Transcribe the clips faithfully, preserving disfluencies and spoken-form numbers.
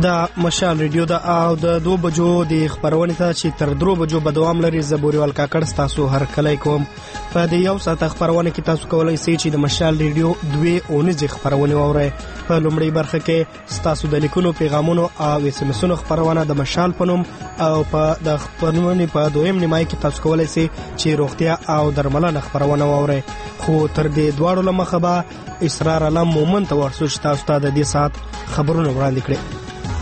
د مشال ریډیو د او د دو بجو د خبرونې ته چې تر درو بجو به دوام لري. زبوري والکاکړ تاسو هر کله کوم په د یو ساعت خبرونه کې تاسو کولای شئ چې د مشال ریډیو دوه اونیز خبرونه واورئ. په لومړی برخه کې تاسو د لیکونو پیغامونو او اس ام اسونو خبرونه د مشال په نوم او په د خبرونه په دویم نیمای کې تاسو کولای شئ چې روغتیا او درملنه خبرونه واورئ. خو تر دې دواړو لمخه به اسرار علم مومن ته ورسو چې تاسو ته د دې ساعت خبرونه وړاندې کړي.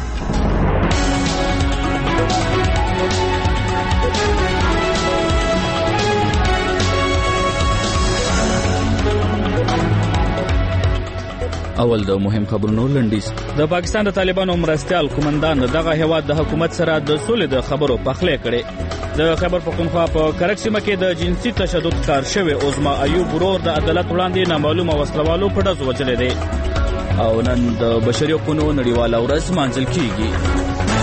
اول د مهم خبرونو لنډیز. د پاکستان د طالبانو مرستیال قومندان دغه هیواد د حکومت سره د سولې د خبرو پخلی کړي. د خیبر پختونخوا په کرک سیمه کې د جنسي تشدد کار شوی عظما ایوب ورور د عدالت وړاندې نامعلومه وسلوالو په ډزو وجلې دی او نن د بشري حقوقو نړیواله ورځ مانځل کیږي.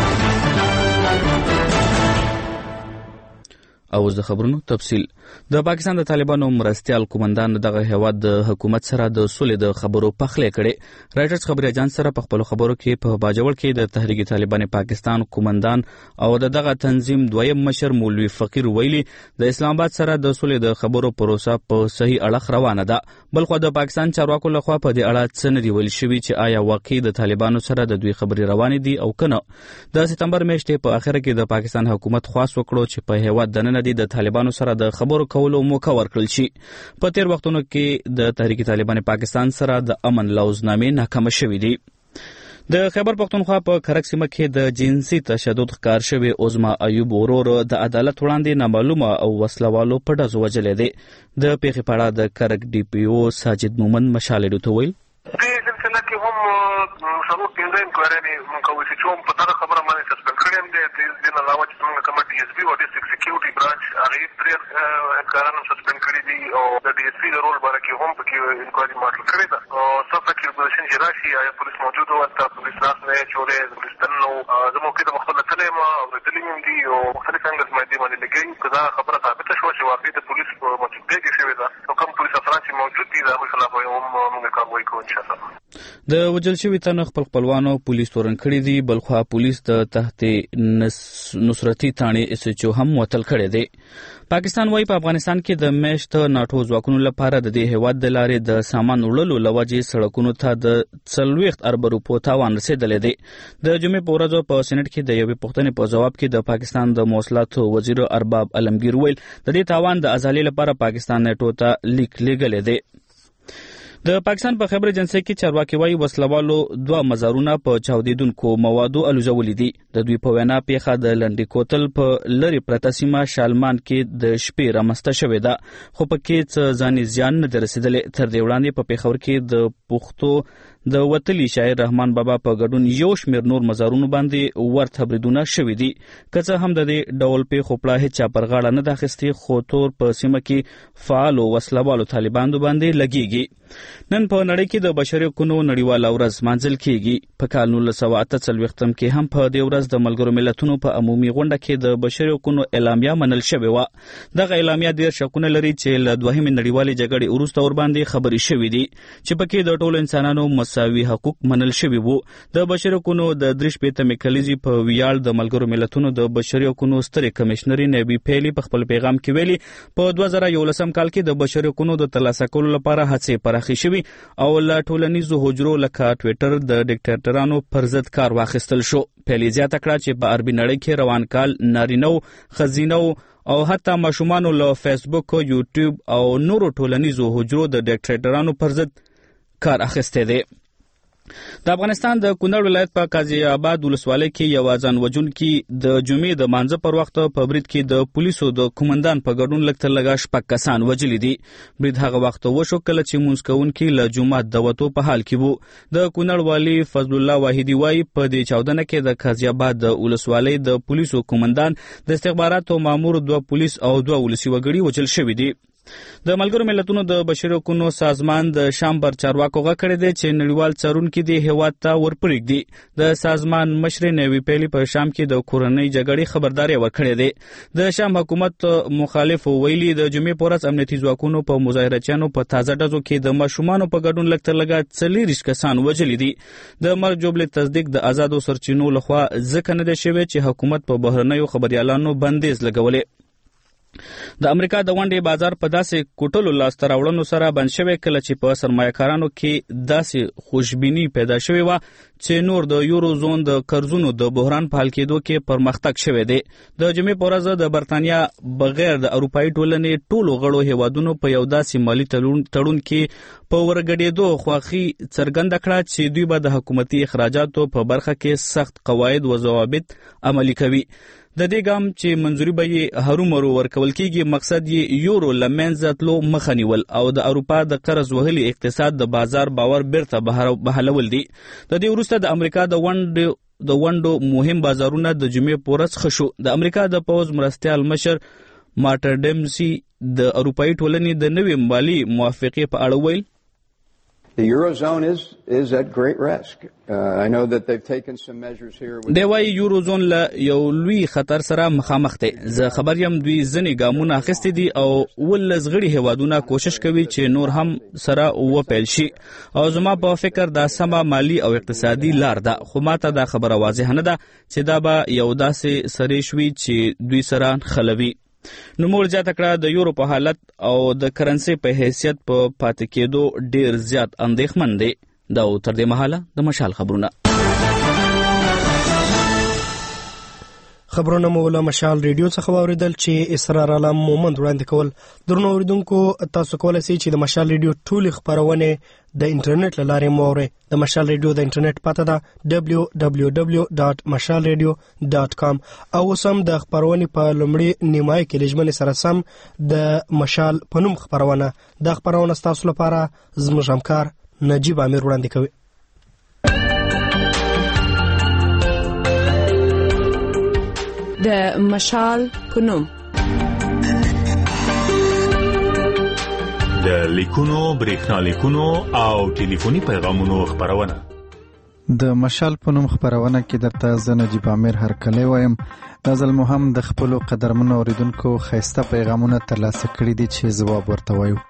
او د خبرونو تفصیل. د پاکستان د طالبانو مرستیال قومندان دغه هیواد د حکومت سره د سولې د خبرو پخلی کړي. رایټرز خبري اجانس سره په خپل خبرو کې په باجوړ کې د تحریک طالبان پاکستان قومندان او د دغه تنظیم دویم مشر مولوی فقیر ویلي د اسلام آباد سره د سولې د خبرو پروسه په صحیح اړخ روانه ده. بلخو د پاکستان چارواکو لخوا په دې اړه څه نه دی ویل شوی چې آیا واقعي د طالبانو سره د دوی خبري روانې دي او کنه. د سپتمبر میاشتې په اخر کې د پاکستان حکومت خواست وکړو چې په هیواد دننه د طالبانو سره د خبرو کولو موقع ورکړل شي. په تیر وختونو کې د تحریک طالبان پاکستان سره د امن لوزنامې ناکامه شوې دي. د خیبر پختونخوا په کرک سیمه کې د جنسي تشدد ښکار شوی عظما ایوب ورور د عدالت وړاندې نامعلومه او وسلوالو په ډزو وجلې دی. د پیښې په اړه د کرک ډي پی او ساجد مومن مشال ریډیو ته ویل دې سلسله کې هم شروع پنځه انکوایري موږ کوو چې کوم په دغه خبره باندې سسپند کړی هم دی. د دې نه علاوه چې موږ کوم ډي اس بي او ډیسټرکټ سکیورټي برانچ هغه پرې کارونه سسپند کړی دي او د ډي اس بي د رول باندې کې هم پکې انکوایري ماډل کړی ده. او څه کې پولیس راشي یا پولیس موجود او تاسو پولیس راس نه چورې پولیس تنو زموږ کې د مختلف تلمه او د دلیل دي او مختلف څنګه باندې باندې لګي دا خبره ثابته شو چې واقعي د پولیس موجودګي کې شوی ده او کوم پولیس افراد چې موجود دي دا خلاف هم موږ کاروایی کوو ان شاء الله. د وجل شوی تن خپل خپلوانو پولیس تورن کړی دي. بلخوا پولیس د تحت نصرتي تانې اس ایچ او هم وتل کړی دی. پاکستان وايي په افغانستان کې د میشت ناټو ځواکونو لپاره د دې هیواد د لارې د سامان وړلو لوجې سړکونو ته د څلوېښت ارب روپو تاوان رسیدلی دی. د جمعې په ورځ په سېنټ کې د یوې پوښتنې په جواب کې د پاکستان د مواصلاتو وزیر ارباب علمگیر ویل د دې تاوان د ازالۍ لپاره پاکستان ناټو ته لیک لیږلی دی. د پاکستان په خبر ایجنسی کې چارواکي وايي وسلوالو دوه مزارونه په چاودیدونکو موادو الوزولي دي. د دوی په وینا پیښه د لنډي کوتل په لری پرته سیمه شالمان کې د شپې رامسته شوې ده خو پکې څه ځاني زیان نه رسیدلی. تر دې وړاندې په پیښور کې د پښتو د وتلی شاعر رحمان بابا په ګډون یو شمېر نور مزارونو باندې ورته بریدونه شوي دي. که څه هم د دې ډول پیښو پړه هېچا پر غاړه نه ده اخیستې خو تور په سیمه کې فعالو وسلوالو طالبانو باندې لګیږي. نن په نړۍ کې د بشري حقوقو نړیواله ورځ مانځل کیږي. په کال نولس سوه اته څلوېښتم کې هم په دې ورځ د ملګرو ملتونو په عمومي غونډه کې د بشري حقوقو اعلامیه منل شوې وه. دغه اعلامیه دېرش حقونه لري چې له دوهمې نړیوالې جګړې وروسته ورباندې خبرې شوې دي چې پکې د ټولو انسانانو مساوي حقوق منل شوي وو. د بشري حقوقو د درې شپېتمې کلیزې په ویاړ د ملګرو ملتونو د بشري حقوقو سترې کمشنري نبی پیلي په خپل پیغام کې ویلي په دوه زره یولسم کال کې د بشري حقوقو د ترلاسه کولو لپاره هڅې پراخې شوي او له ټولنیزو حجرو لکه ټویټر د ډیکټاتورانو پر ضد کار واخیستل شو. پیلي زیاته کړه چې په عربي نړۍ کې روان کال نارینه‌و ښځینه‌و او حتی ماشومانو له فیسبوک یوټیوب او نورو ټولنیزو حجرو د ډیکټاتورانو پر ضد کار اخیستی دی. د افغانستان د کونړ ولایت په قاضي آباد ولسوالۍ کې یو ځان وژونکي د جمعې د مانځه پر وخت په برید کې د پولیسو د قومندان په ګډون لږ تر لږه شپږ کسان وژلي دي. برید هغه وخت وشو کله چې مونځ کوونکي له جومات د وتو په حال کې وو. د کونړ والي فضل الله واحدي وایي په دې چاودنه کې د قاضي آباد د ولسوالۍ د پولیسو قومندان د استخباراتو مامور دوه پولیس او دوه ولسي وګړي وژل شوي دي. د ملګرو ملتونو د بشري حقوقو سازمان د شام پر چارواکو غږ کړی دی چې نړیوال څارونکي د هیواد ته ورپرېږدي. د سازمان مشر نوی پیلی په شام کې د کورنۍ جګړې خبرداري ورکړې ده. د شام حکومت مخالف ویلي د جمعې په ورځ امنیتي ځواکونو په مظاهرچیانو په تازه ډزو کې د ماشومانو په ګډون لږ تر لږه څلوېښت کسان وژلي دي. د مرګ جوړې تصدیق د آزادو سرچینو لخوا ځکه نه دی شوی چې حکومت په بهرنیو خبريالانو بندیز لګولې. د امریکا د ونډې بازار په داسې کوټلو لاسته راوړنو سره بند شوی کله چې په سرمایه‌کارانو کې داسې خوشبیني پیدا شوې وه چې نور د یورو زون د قرضونو د بحران په حل کېدو کې پرمختګ شوی دی. د جمعې په ورځ د برتانیا بغیر د اروپایي ټولنې ټولو غړو هیوادونو په یو داسې مالي تړون کې په ورګډېدو خوښي څرګنده کړه چې دوی به د حکومتي اخراجاتو په برخه کې سخت قواعد و ضوابط عملي کوي. د دې ګام چې منځوري به یې هرومرو ورکول کېږي مقصد یې یورو له منځه تلو مخه نیول او د اروپا د قرض وهلي اقتصاد د بازار باور بیرته بحالول دي. د دې وروسته د امریکا د ونډو د ونډو مهم بازارونه د جمعې په ورځ ښه شو. د امریکا د پوځ مرستیال مشر مارټر ډیمسي د اروپایي ټولنې د نوې مالي موافقې په اړه ویل The Eurozone is is at great risk. Uh, I know that they've taken some measures here. دی وايي یوروزون له یو لوی خطر سره مخامخ دی. زه خبر یم دوی ځنې ګامونه اخیستي دي او ولس غړي هیوادونه کوشش کوي چې نور هم سره وپیل شي او زما په فکر دا سمه مالی او اقتصادي لار ده. خو ماته دا خبره واضح نه ده چې دا به یو داسې سری شوي چې دوی سره خلوي. نو موږ زیاته کړه د یورو په حالت او د کرنسي په حیثیت په پاتې کېدو ډیر زیات اندېښمن دی. دا تر دې مهاله د مشال خبرونه خبرونه مو له مشال ریډیو څخه واوریدل چې اسرار عالم مومند وړاندې کول. درنو اوریدونکو تاسو کولای شئ چې د مشال ریډیو ټول خبرونه د انټرنیټ له لارې مورئ. د مشال ریډیو د انټرنیټ پته ده دبلیو دبلیو دبلیو ډاټ مشال ریډیو ډاټ کام او سم د خبرونه په لومړی نیمای کې لجمن سره سم د مشال پنوم خبرونه د خبرونه تاسو لپاره زموږ همکار نجیب امیر وړاندې کوي. د مشال پنوم د لیکونو بریښنا لیکونو او ټلیفوني پیغامونو خبرونه د مشال پنوم خبرونه کې درته زه نجیب امیر هرکلی وایم. دا ځل مو هم د خپلو قدرمنو اوریدونکو ښایسته پیغامونه ترلاسه کړي دي چې ځواب ورته وایو.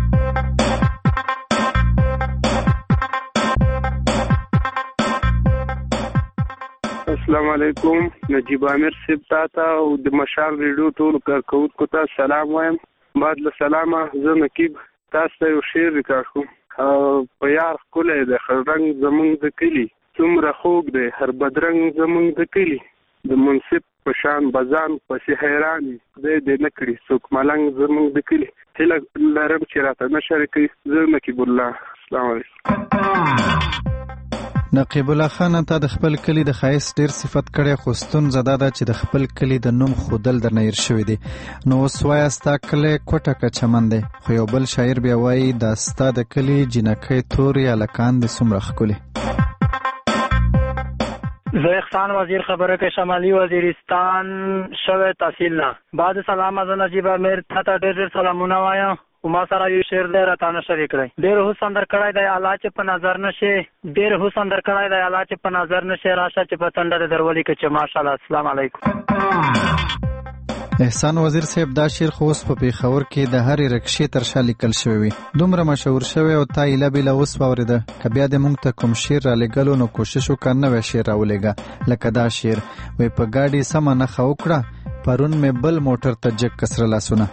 السلام علیکم. نجیب امیر صاحب تاته او د مشال ریډیو ټول کارکونکو ته سلام وایم. بعد له سلامه زه نقیب تاسو ته یو شعر ریکارډ کوم. په یار ښکلی دی هر رنګ زمونږ د کلي څومره خوږ دی هر بدرنګ زمونږ د کلي د منصب په شان بزان پسې حیران خدای دې نه کړي څوک ملنګ زمونږ د کلي. هیله لرم چې راته نه شریکوي. زه نقیب الله. السلام علیکم. نقیب الله خان ته د خپل کلی د ښایست ډیر صفت کړی خو ستونزه دا ده چې د خپل کلی د نوم ښودل درنه هېر شوی دی. نو اوس وایه ستا کلی کوټه که چمن دی خو یو بل شاعر بیا وایي دا ستا د کلي جینکۍ تورې هلکان دې څومره ښکلي. زه احسان وزیر خبره که شمالی وزیرستان شوی تحصیل نه. بعد سلام از نجیب امیر تا ته ډېر ډېر سلامونه وایم. ما سره یو شعر دی راته نه شریک کړی. ډېر حسن در کړی دی الله چې په نظر نشي ډېر حسن در کړی دی الله چې په نظر نشي راشه چې په ټنډه دې درولي که چې ماشاءالله. السلام علیکم. احسان وزیر صاحب دا شعر خو اوس په پېښور کې د هرې رکشې تر شا لیکل شوی وي. دومره مشهور شوی او تا ایله بیله اوس واورېده. که بیا دې موږ ته کوم شعر رالیږلو نو کوشش وکړه نوی شعر راولېږه لکه دا شعر وایي په ګاډي سمه نښه وکړه پرون مې بل موټر ته جګ کسره لاسونه.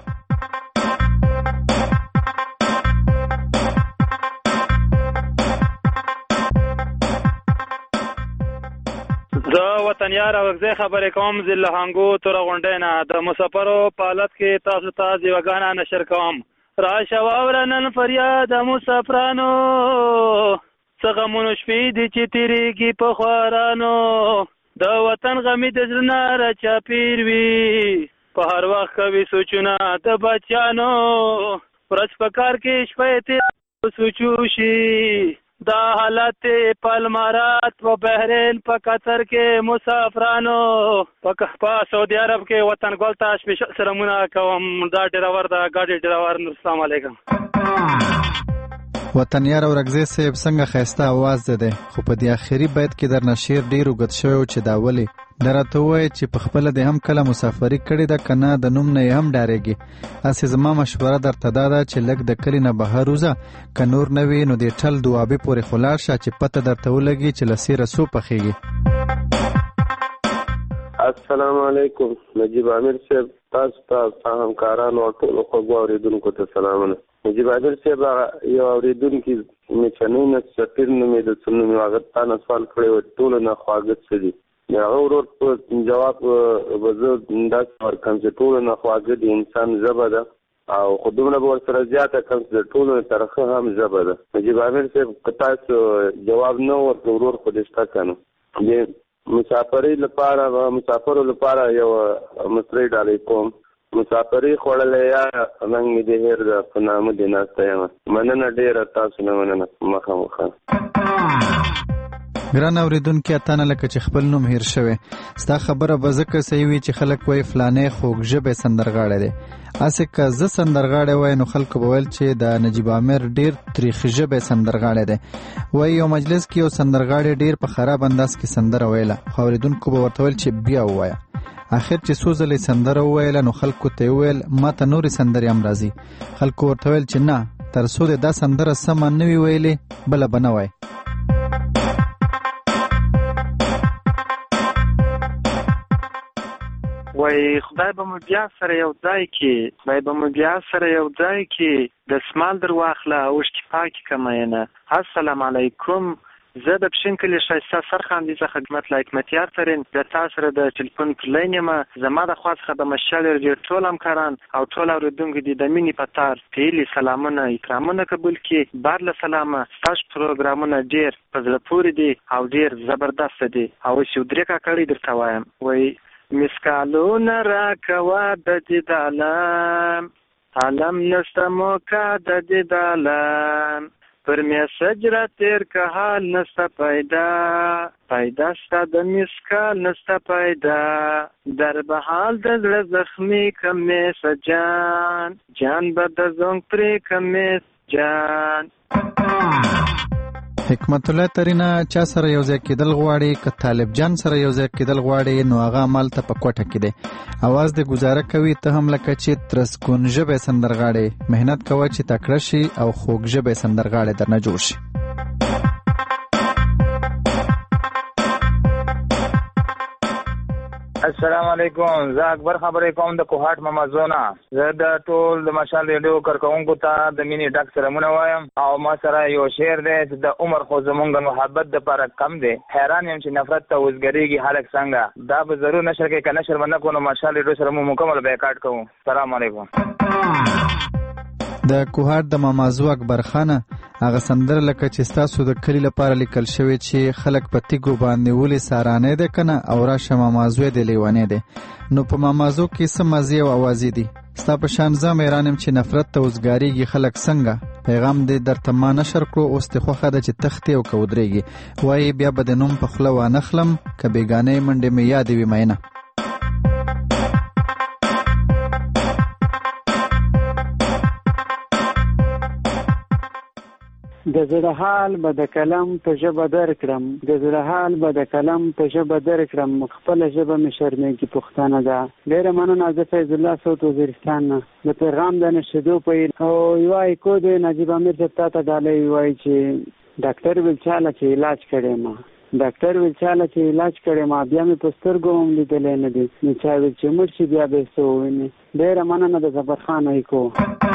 زه وطنیار اوږدې خبرې کوم زه له هنګو توره غونډۍ نه د مسافرو په حالت کې تاسو ته زیوګانه نشر کوم. راشه واوره نن فریاد مسافرانو څه غمونو شپې دي چې تېرېږي په خوارانو د وطن غمې د زړه نه راچاپېر وي په هر وخت کوي سوچونه د بچیانو ورځ په کار کې شپه یې تېر سوچو شي دا حالت په امارات په بحرین په قطر کې مسافرانو په سعودي عرب کې وطن ګل ته سپیشل سلامونه کوم. دا ډرایور دا ګاډي ډرایور. السلام علیکم. وطن یار اورګزی صاحب څنګه خسته आवाज ده خو په دې اخیری بیت کې در نشیر ډیر وګت شوی چې دا ولی درته وای چې په خپل د هم کله مسافری کړي دا کنه د نوم نه هم ډارېږي. اسې زما مشوره درته دا ده چې لګ د کلی نه بهر وځه که نور نه وي نو د ټل دوابې پورې خلاړ شه چې پته درته ولګي چې له سیره څو پخېږي. السلام علیکم. نجیب عامر صاحب تاسو ته همکارانو او ټولو خوږو اورېدونکو ته سلامونه. نجیب عامر صاحب یو اورېدونکي مې چنۍ نه سفیر نومې د څه نومې هغه تا نه سوال کړی و ټولو نه خواږه څه دي. هغه ورور په جواب به زه داسې ورکړم چې ټولو نه خواږه د انسان ژبه ده او خو دومره به ورسره زیاته کړم چې د ټولو نه ترخه هم ژبه ده. نجیب عامر صاحب که تاسو جواب نه ورکړو ورور خو دې شته که نه د مسافرۍ لپاره مسافرو لپاره یو مصرۍ ډالۍ کوم. مسافرۍ خوړلی یا رنګ مې د هیر ده په نامه دې ناسته یم. مننه ډېره تاسو نه مننه. مخامخه ګران اوریدونکي اتانه لکه چې خپل نوم هیر شوی ستا خبره به ځکه صحیح وي چې خلک وایي فلانې خوږ ژبې سندرغاړی دی. هسې که زه سندرغاړی وای نو خلکو به ویل چې د نجیب عامر ډېر تریخ ژبې سندرغاړی دی. وایي یو مجلس کې یو سندرغاړی ډېر په خراب انداز کې سندره ویله خو اوریدونکو به ورته ویل چې بیا ووایه. اخر چې څو ځلې سندره وویله نو خلکو ته یې وویل ما ته نورې سندرې هم راځي. خلکو ورته ویل چې نه تر څو دې دا سندره سمه نه وي ویلې بله به نه وایي. وای خدای به مو بیا سره یو ځای کې خدای به مو بیا سره یو ځای کې د سمال در واخله اوښکې پاکې کمینه. السلام علیکم. زه د پښین کلي ښایسته سرخاندي څخه خدمت لا حکمتیار ترین د تا سره د ټلیفون په لین یم. زما د خوا څخه د مشال ډېر ټول همکاران او ټول اورېدونکي دي د مینې په تار پیلي سلامونه اکرامونه قبول کړي. بار له سلامه ستاسو پروګرامونه ډېر په زړه پورې دي او ډېر زبردسته دي. او اوس یو درې کاکړي درته وایم. وایي مسکالونه راکوه د دې د عالم عالم نسته موقع د دې د عالم پر میسج را تیر که حال نسته پیدا پیدا ستا د مسکال نسته پیدا در بحال د زړه زخمی کمیسه جان جان به د زنګ پرې کمیس جان. حکمت الله ترینا چا سره یو ځای کېدل غواړي که طالب جان سره یو ځای کېدل غواړي نو هغه مالته په کوټه کې دی. اواز د گزاره کوي ته هم لکه چې ترسکون ژبې سندرغاړی مهنت کوه چې تکړه شي او خوږ ژبې سندرغاړی درنه جوړ شي. السلام علیکم. زه اکبر خبرې کوم د کوهاټ ممازونه. زه د ټول د مشال ریډیو کارکوونکو ته د مینې ډک سلامونه وایم او ما سره یو شعر دی چې د عمر خو زمونږ د محبت دپاره کم دی. حیران یم چې نفرت ته وزګریږي خلک څنګه. دا به ضرور نشر کوي که نشر به نه کړو نو مشال ریډیو سره مو مکمل بیکاټ کوو. السلام علیکم. د کوهاټ د مامازو اکبر خانه هغه سندره لکه چې ستاسو د کلي لپاره لیکل شوی چې خلک په تیږو باندې ولې سارانې دی که نه او راشه مامازوی دی لیونی دی. نو په مامازو کې څه مزې او اوازې دي. ستا په شان زه حیران یم چې نفرت ته وزګارېږي خلک څنګه. پیغام دې درته ما نشر کړو اوس دې خوښه ده چې تختې او که ودرېږي. وایي بیا به د نوم په خوله وانخلم که بېګانۍ منډې مې یادې وي مینه. د زړه حال به د کلم په ژبه درکړم د زړه حال به د کلم په ژبه درکړم خپله ژبه مې شرمېږي پښتانه ده. ډېره مننه. زه فیض الله صوت وزیرستان نه د پیغام د نشریدو په او یوای کو د نجیب عامر صاحب تا ته ډالۍ وایي چې ډاکټر ویل چاله چې علاج کړی ما ډاکټر ویل چاله چې علاج کړی ما بیا مې په سترګو هم لیدلی نه دی. نو چا ویل چې مړ شي بیا به یې څه ووینې. ډېره مننه د زبرخان ایکو.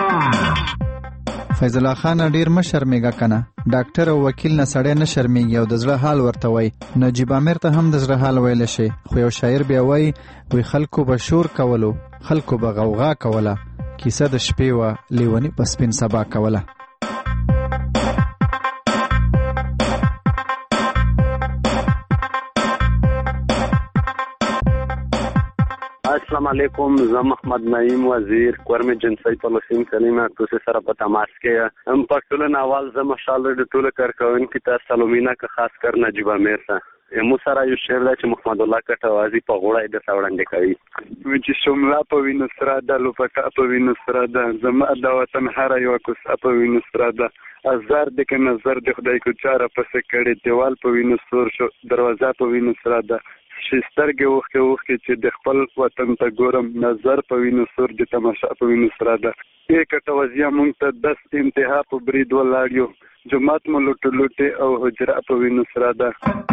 فیض الله خان ډیر م شرمېږه کنه. ډاکټر او وکیل نه سړی نه شرمېږي او د زړه حال ورته وایي. نجیب عامر ته هم د زړه حال ویلی شي خو یو شاعر بیا وایي وی خلکو به شور کولو خلکو به غوغا کوله کیسه د شپې وه لیوني په سپین سبا کوله. السلام علیکم. زه محمد نعیم وزیر کورم جنسي پالیسین کلمه تاسو سره په تماس کې ام په ټول ناوال زه مشال د ټول کارکونکو ته سلامونه که خاص کر نجیب امیر سره مو سره یو شعر دی چې محمد الله کټوازی په غوړای د ساوړاندې کوي چې شوملا په وینو سره د لوپټا په وینو سره د زما د وطن هر یو کوس په وینو سره د ازار د ک نظر د خدای کو چاره پس کړي دیوال په وینو سور شو دروازه په وینو سره د شسترګې وخت وخت چې د خپل وطن ته ګورم نظر په وینو سور د تماشا په وینو سره د یک توازیه مونږ ته د انتها په برید ولاړیو جماعت مو لوټ لوټ او حجره په وینو سره ده.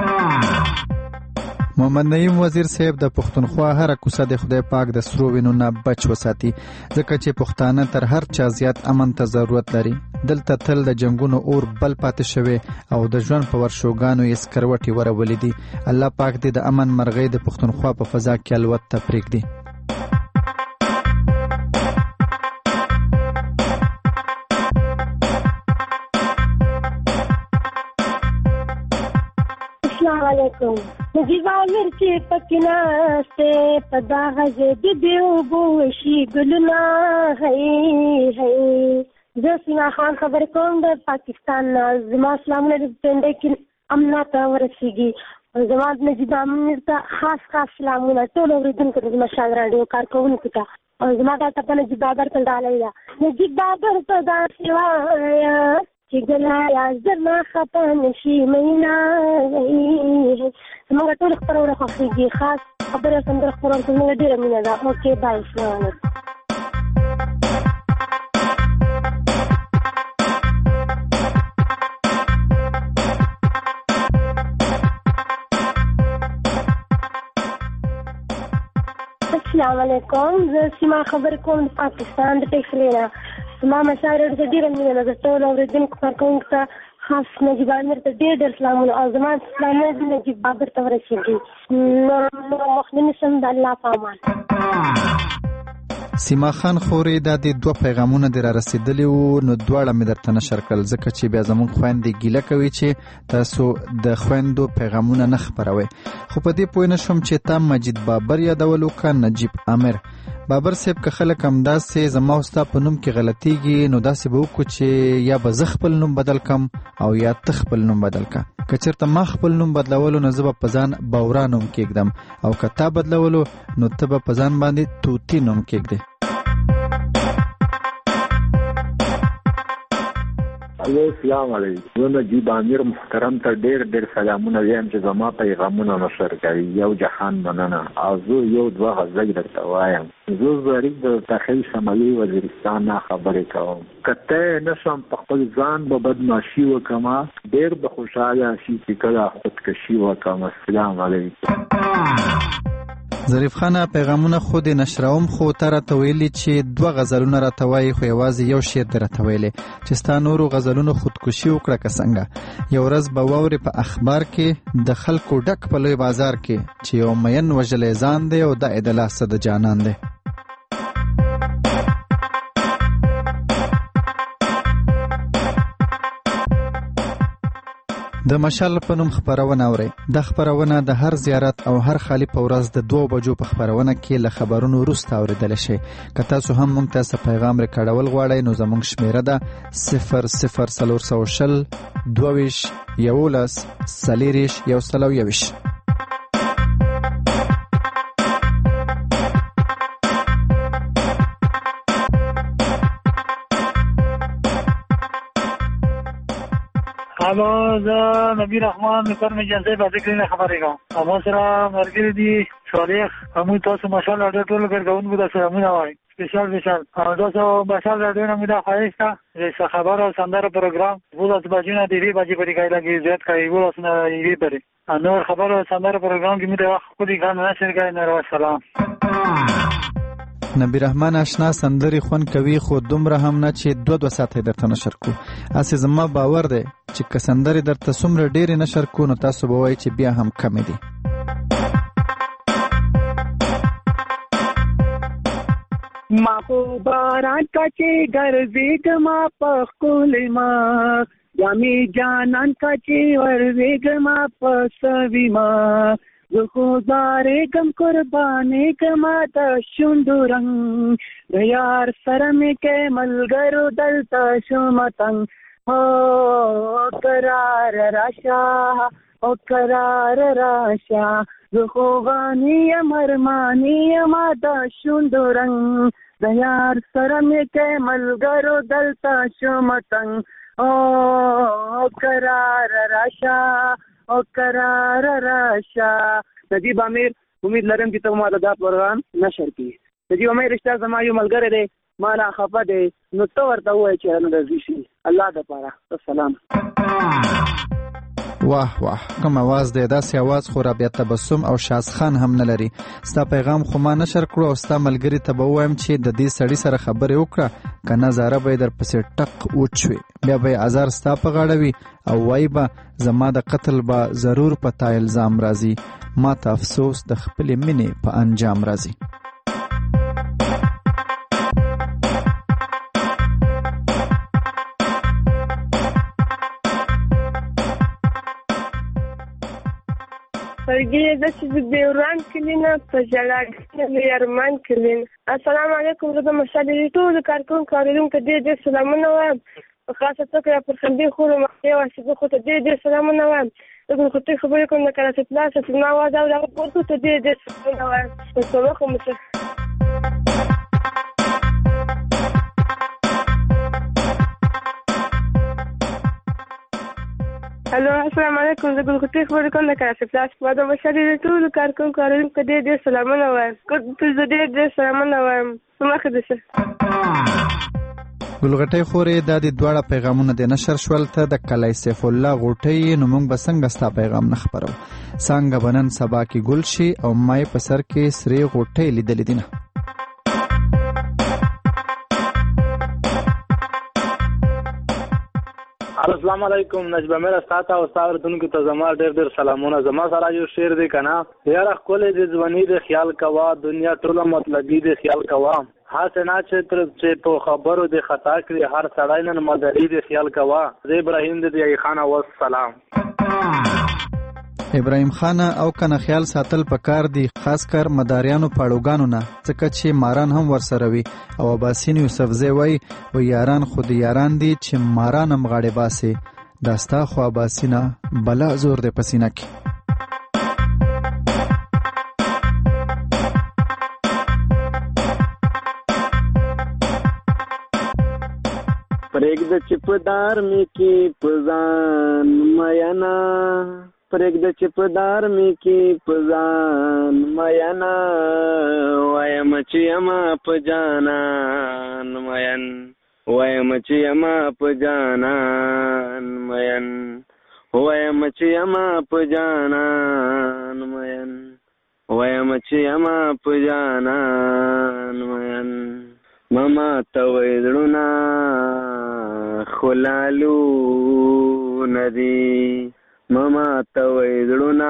محمد نعیم وزیر صاحب د پښتونخوا هر کوڅه د خدای پاک د سرو وینو نه بچ وساتي ځکه چې پښتانه تر هر چا زیات امن ته ضرورت لري. دلته تل د جنگونو اور بل پاتې شوی او د ژوند په ورشوګانو یې سکروټي ورولې دي. الله پاک دې د امن مرغۍ د پښتونخوا په فضا کې الوت ته پرېږدي. السلام علیکم. نجیب امیر چې پکیناسته په دا غزه د دیو بو شي ګلنا هي هي زه سینا خان خبر کوم د پاکستان زما اسلام لري پنده کې امنا ته ورسیږي زما نجیب امیر ته خاص خاص سلامونه ټول اوریدونکو ته مشال راډیو کارکونکو ته او زما ته په نجیب بابر ته ډالې نجیب بابر ته دا سیوا چې ګلا یا زما خپه نشي مینا زموږ ټول خبرونه خوښېږي خاص خبره سندره خبرونه زموږ ډېره مینه ده. اوکې بای. السلام علیکم. السلام علیکم. زه سیما خبر کوم د پاکستان د ټیکسلینا زما مشاعر ډېر ډېر مینه ده ټول اورېدونکو کارکونکو ته خاص نجیب امیر ته ډېر ډېر سلامونه او زما سلامونه د نجیب بابر ته ورسېږي. نور مخدومي سم د الله په امان. سیما خان خورې دا د دوه پیغامونه در رسیدلی وو نو دواړه مې درته نشر کړل ځکه چې بیا زموږ خویندې ګیله کوي چې تاسو د خویندو پیغامونه نه خپروئ. خو په دې پوه نه شوم چې تا مجید بابر یادولو که نجیب امیر. بابر صاحب که خلک همداسې زما او ستا په نوم کې غلطیږي نو داسې به وکړو چې یا به زه خپل نوم بدل کم او یا ته خپل نوم بدل که. که چېرته ما خپل نوم بدلولو نو زه به په ځان باورا نوم کېږدم او که تا بدلولو نو ته به په ځان باندې توتی نوم کېږدې. السلام علیکم. زه نجیب امیر محترم ته ډېر ډېر سلامونه وایم چې زما پیغامونه نشر کوي. یو جهان مننه. او زه یو دوه غزل درته وایم. زه ظریف د تخیل شمالي وزیرستان نه خبرې کوم. که ته نشم په خپل ځان به بدماشي وکړم ډېر به خوشحاله شي چې کله خودکشي وکړم. السلام علیکم. ظریف خانه پیغامونه خود نشروم خو ته راته ویلي چې دوه غزلونه راته وایي خو یوازې یو شعر دې راته ویلی چې ستا نورو غزلونو خودکشي وکړه که څنګه. یو ورځ به واورې په اخبار کې د خلکو ډک په لوی بازار کې چې یو مین وژلی ځان دی او دا یې د لاسه د جانان دی. د مشال په نوم خبرونه اورئ. دا خبرونه د هر زیارت او هر خالی په ورځ د دوه بجو په خبرونه کې له خبرونو وروسته اورېدلی شئ. که تاسو هم موږ ته څه پیغام ریکارډول غواړئ نو زموږ شمېره ده صفر صفر څلور سوه شل دوه ویشت یولس څلېرویشت یو سل او یوویشت. هلو زه نبی رحمان کورم جنسي پالیسین خبرې کوم. ما سره ملګري دي صالح همو تاسو ماشاءالله ډېر ټول کارکونکو ته سلامونه وایم. سپیشال سپیشال تاسو ماشاءالله راډیو نه مې دا ښایست ده چې خبر او سندره پروګرام دولس بجې نه د یوې بجې پورې کایله زیات کوي دولس نه یوې پورې نور خبر او سندره پروګرام کې مې د وخت خودي کار نه نشر کوي. نور سلام. نبی رحمان آشنا سندري خون کوي خو دومره هم نه چې دوه دوه ساعته درته نشر کو. اسې زما باور دی چې که سندري درته څومره ډېرې نشر کو نو تاسو به وایئ چې بیا هم کمې دي. ما په باران کچې ګرځېږما په ښکلې ما یا مې جانان کچې ورځېږما په سوي ما زه خو زارېږم قربانېږم د شونډو رنګ د یار سره مې کې ملګرو دلته شوم تنګ او قرار راشه او قرار راشه زه خو غانې یم ارمانې یم د شونډو رنګ د یار سره مې کې ملګرو دلته شوم تنګ او قرار راشه او قرار راشه. نجیب امیر امید لرم چې ته ما د دا پروګرام نشر کړي. نجیب امیر رشتہ زما یو ملګری دی ما نه خفه دی نو ته ورته ووایې چې نه راځي شي الله دپاره. السلام. واه واه کوم आवाज دی داسې आवाज خو را بیا تبسم او شاز خان هم نه لري. ستا پیغام خو ما نشر کړو او ستا ملګري ته به ووایم چې د دې سړي سره خبرې وکړه که نه زاره به یې در پسې ټق وچوي بیا به یې ازار ستا په غاړه وي او وایي به زما د قتل به ضرور په تا الزام راځي ما ته افسوس د خپلې مینې په انجام راځي. فرګي د چې د بیران کلینه په جلاګ د یارمان کلین. السلام علیکم زه د مشالې ټول کارکون کاروونکو ته ډېر سلامونه وایم خاصه توګه پر خندې خور مخې واسه خو ته ډېر ډېر سلامونه وایم. دغه خو ته خبرې کوم د کراچۍ پلاس ته ما واځو دا کوته ته ډېر ډېر سلامونه وایم. تاسو خو مشه الو السلام علیکم زه ګل خطي خبرې کوم د کراچۍ پلاس په د مشالې ټول کارکون کاروونکو ته ډېر ډېر سلامونه وایم. ته ډېر ډېر سلامونه وایم. مخه دې شه ګلغټۍ خورې دا د دواړه پیغامونه د نشر شول ته د کلی سیف الله غوټۍ نو موږ به څنګه ستا پیغام نه خپرو څنګه به نن سبا کې ګل شي او مای په سر کې سرې غوټۍ لیدلې دي نه. السلام علیکم نجیب امیر استاد او استاد دونکو ته زما ډېر ډېر سلامونه. زما سره یو شعر دی کنه یاره ښکلې د ځواني د خیال کوا دنیا ټوله مطلبي د خیال کوا هڅه نه چې تر چې په خبرو د خطا کړي هر سړی نن مدري د خیال کوا. زه ابراهیم د دی خان او سلام. ابراهیم خان او کنه خیال ساتل پکار دی خاص کر مداریانو پاړوګانو نه ځکه چې ماران هم ورسره وي او اباسین یوسفزی وای و یاران خود یاران دي چې ماران هم غاړې باسي داستا خو اباسینا بلا زور دی پسینه کې. پرېږد چې په دار مې کې په ځان مینا پرېږد چې په دار مې کې په ځان مینا وایم چې یما په جانان مین وایم چې یما په جانان مین وایم چې یما په جانان مین وایم چې یما په جانان مین مما ته وایي زړونه خلالو ندی مما ته وایي زړونه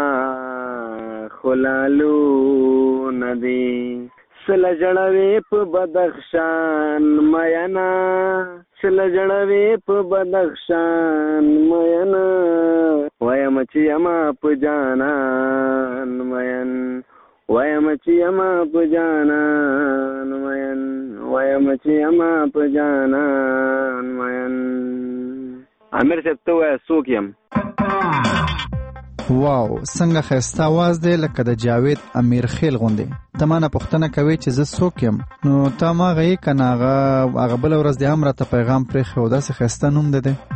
خلالو ندی سله جړوې په بدخشان مینا سله جړوې په بدخشان مینا وایم چې یما په جانان مین وایم چې یما په جانان مین وایم چې یما په جانان مین. امیر صاحب ته وایه څوک یم؟ واو څنګه ښایسته آواز دی لکه د جاوید امیر خیل غوندې. ته مانه پوښتنه کوې چې زه څوک یم نو تا ما هغه یې که نه هغه هغه بله ورځ دې هم راته پیغام پرېښی و داسې ښایسته نوم دی دی.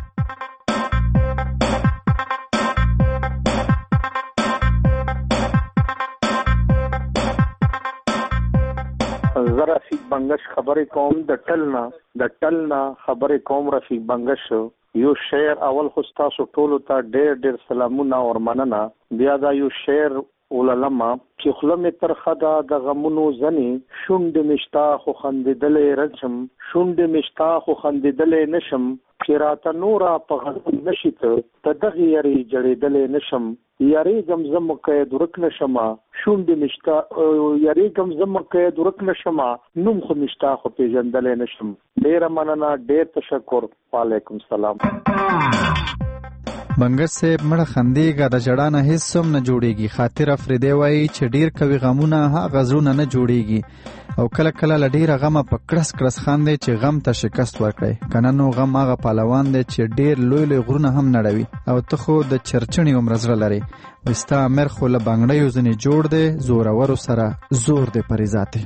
زه رفیق بنگش خبرې کوم د ټل نه د ټل نه خبرې کوم رفیق بنگش. یو شعر اول خو ستاسو ټولو ته ډېر ډېر سلامونه او مننه. بیا دا یو شعر وللمه چې خوله مې ترخه ده د غمونو ځنې شونډې مې شته خو خندېدلی رچم شونډې مې شته خو خندېدلی نشم چې راته نوره په غضب نشي ته د دغې یارې جړېدلی نشم یاریږم زه مقید ورک نشمه شونډې مې شته یاریږم زه مقید ورک نشمه نوم خو مې شته خو پېژندلی نشم. ډېره مننه ډېر تشکر. وعلیکم السلام. بنګش صاحب مړه خندېږه د ژړا نه هېڅ هم نه جوړېږي. خاطر افریدی وایي چې ډېر کوي غمونه هغه زړونه نه جوړېږي او کله کله له ډېره غمه په کړس کړس خاندي چې غم ته شکست ورکړی. که نه نو غم هغه پهلوان دی چې ډېر لوی لوی غرونه هم نړوي او ته خو د چرچڼې عمره زړه لرې. وایي ستا امر خو له بنګړیو ځینې جوړ دی، زورورو سره زور دی پرې ذاتې.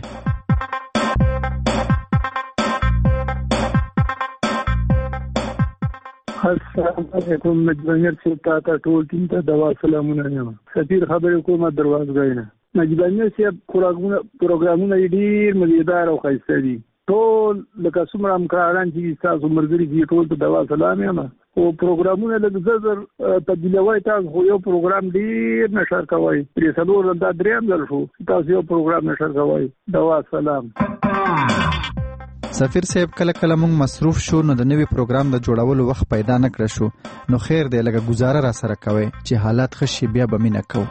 السلام علیکم. نجیب صاحب تا ته ټول ټیم ته دوا سلامونه یم. سفیر خبرې کوم دروازګۍ نه. نجیب صاحب پروګرامونه ډېر مزیدار او ښایسته دي. ټول لکه څومره همکاران چې ستاسو ملګري دي ټول ته دوا سلام یم. خو پروګرامونه لږ زر تبدیلوي تاسو خو یو پروګرام ډېر نشر کوئ. پرې څلور دا درېیم ځل شو تاسو یو پروګرام نشر کوئ. دوا سلام. سفیر صاحب کله کله مونږ مصروف شو نو د نوي پروګرام د جوړولو وخت پیدا نه کړ شو، نو خیر دی لکه گزاره را سره کوي چې حالات ښه شي بیا به مینه کوو.